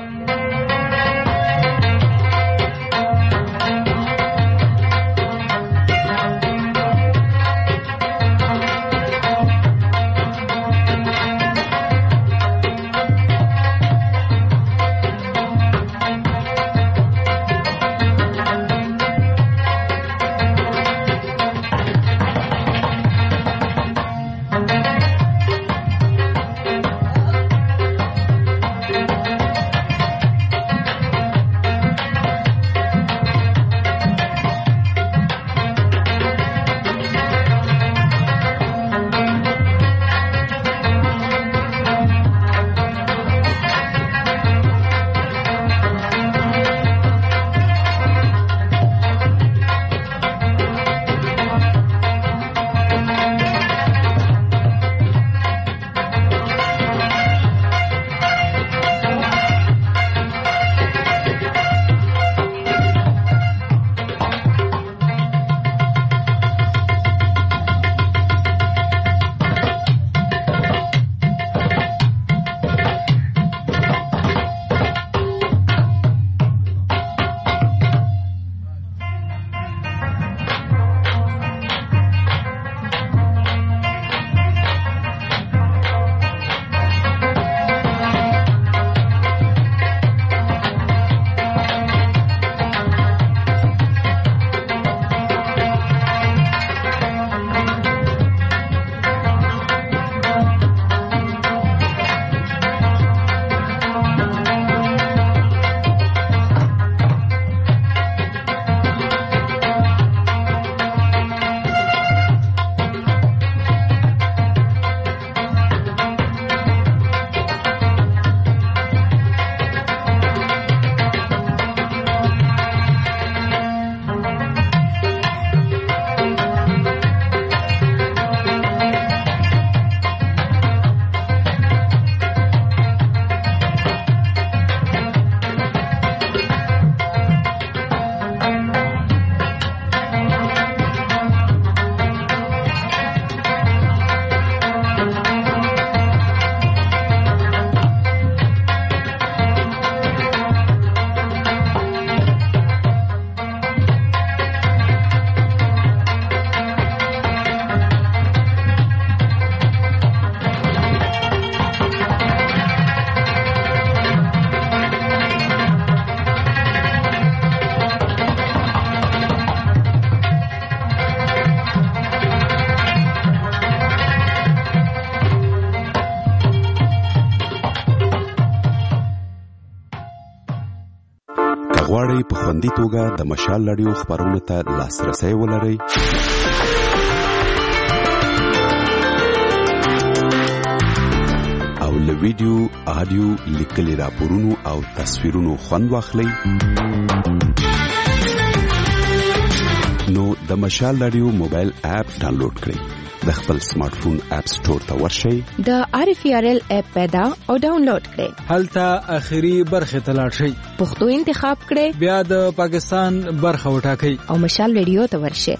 غواړئ په خوندي توګه د مشال رادیو خبرونو ته لاسرسی ولرئ او له ویډیو، آډیو، لیکلي راپورونو او تصویرونو خوند واخلئ نو د مشال رادیو موبایل اپ ډاونلوډ کړئ د خپل سمارټ فون اپ سٹور ته ورشئ د آر اف ار ال اپ پیدا او ډاونلوډ کړئ هلته اخري برخه ته لاړ شئ پښتو انتخاب کړئ بیا د پاکستان برخه وټاکئ او مشال رادیو ته ورشئ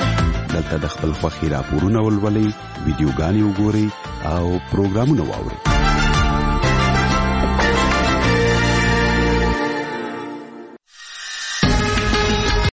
دلته د خپل خوښي راپورونه ولولئ ویډیوګانې وګورئ او پروګرامونه واورئ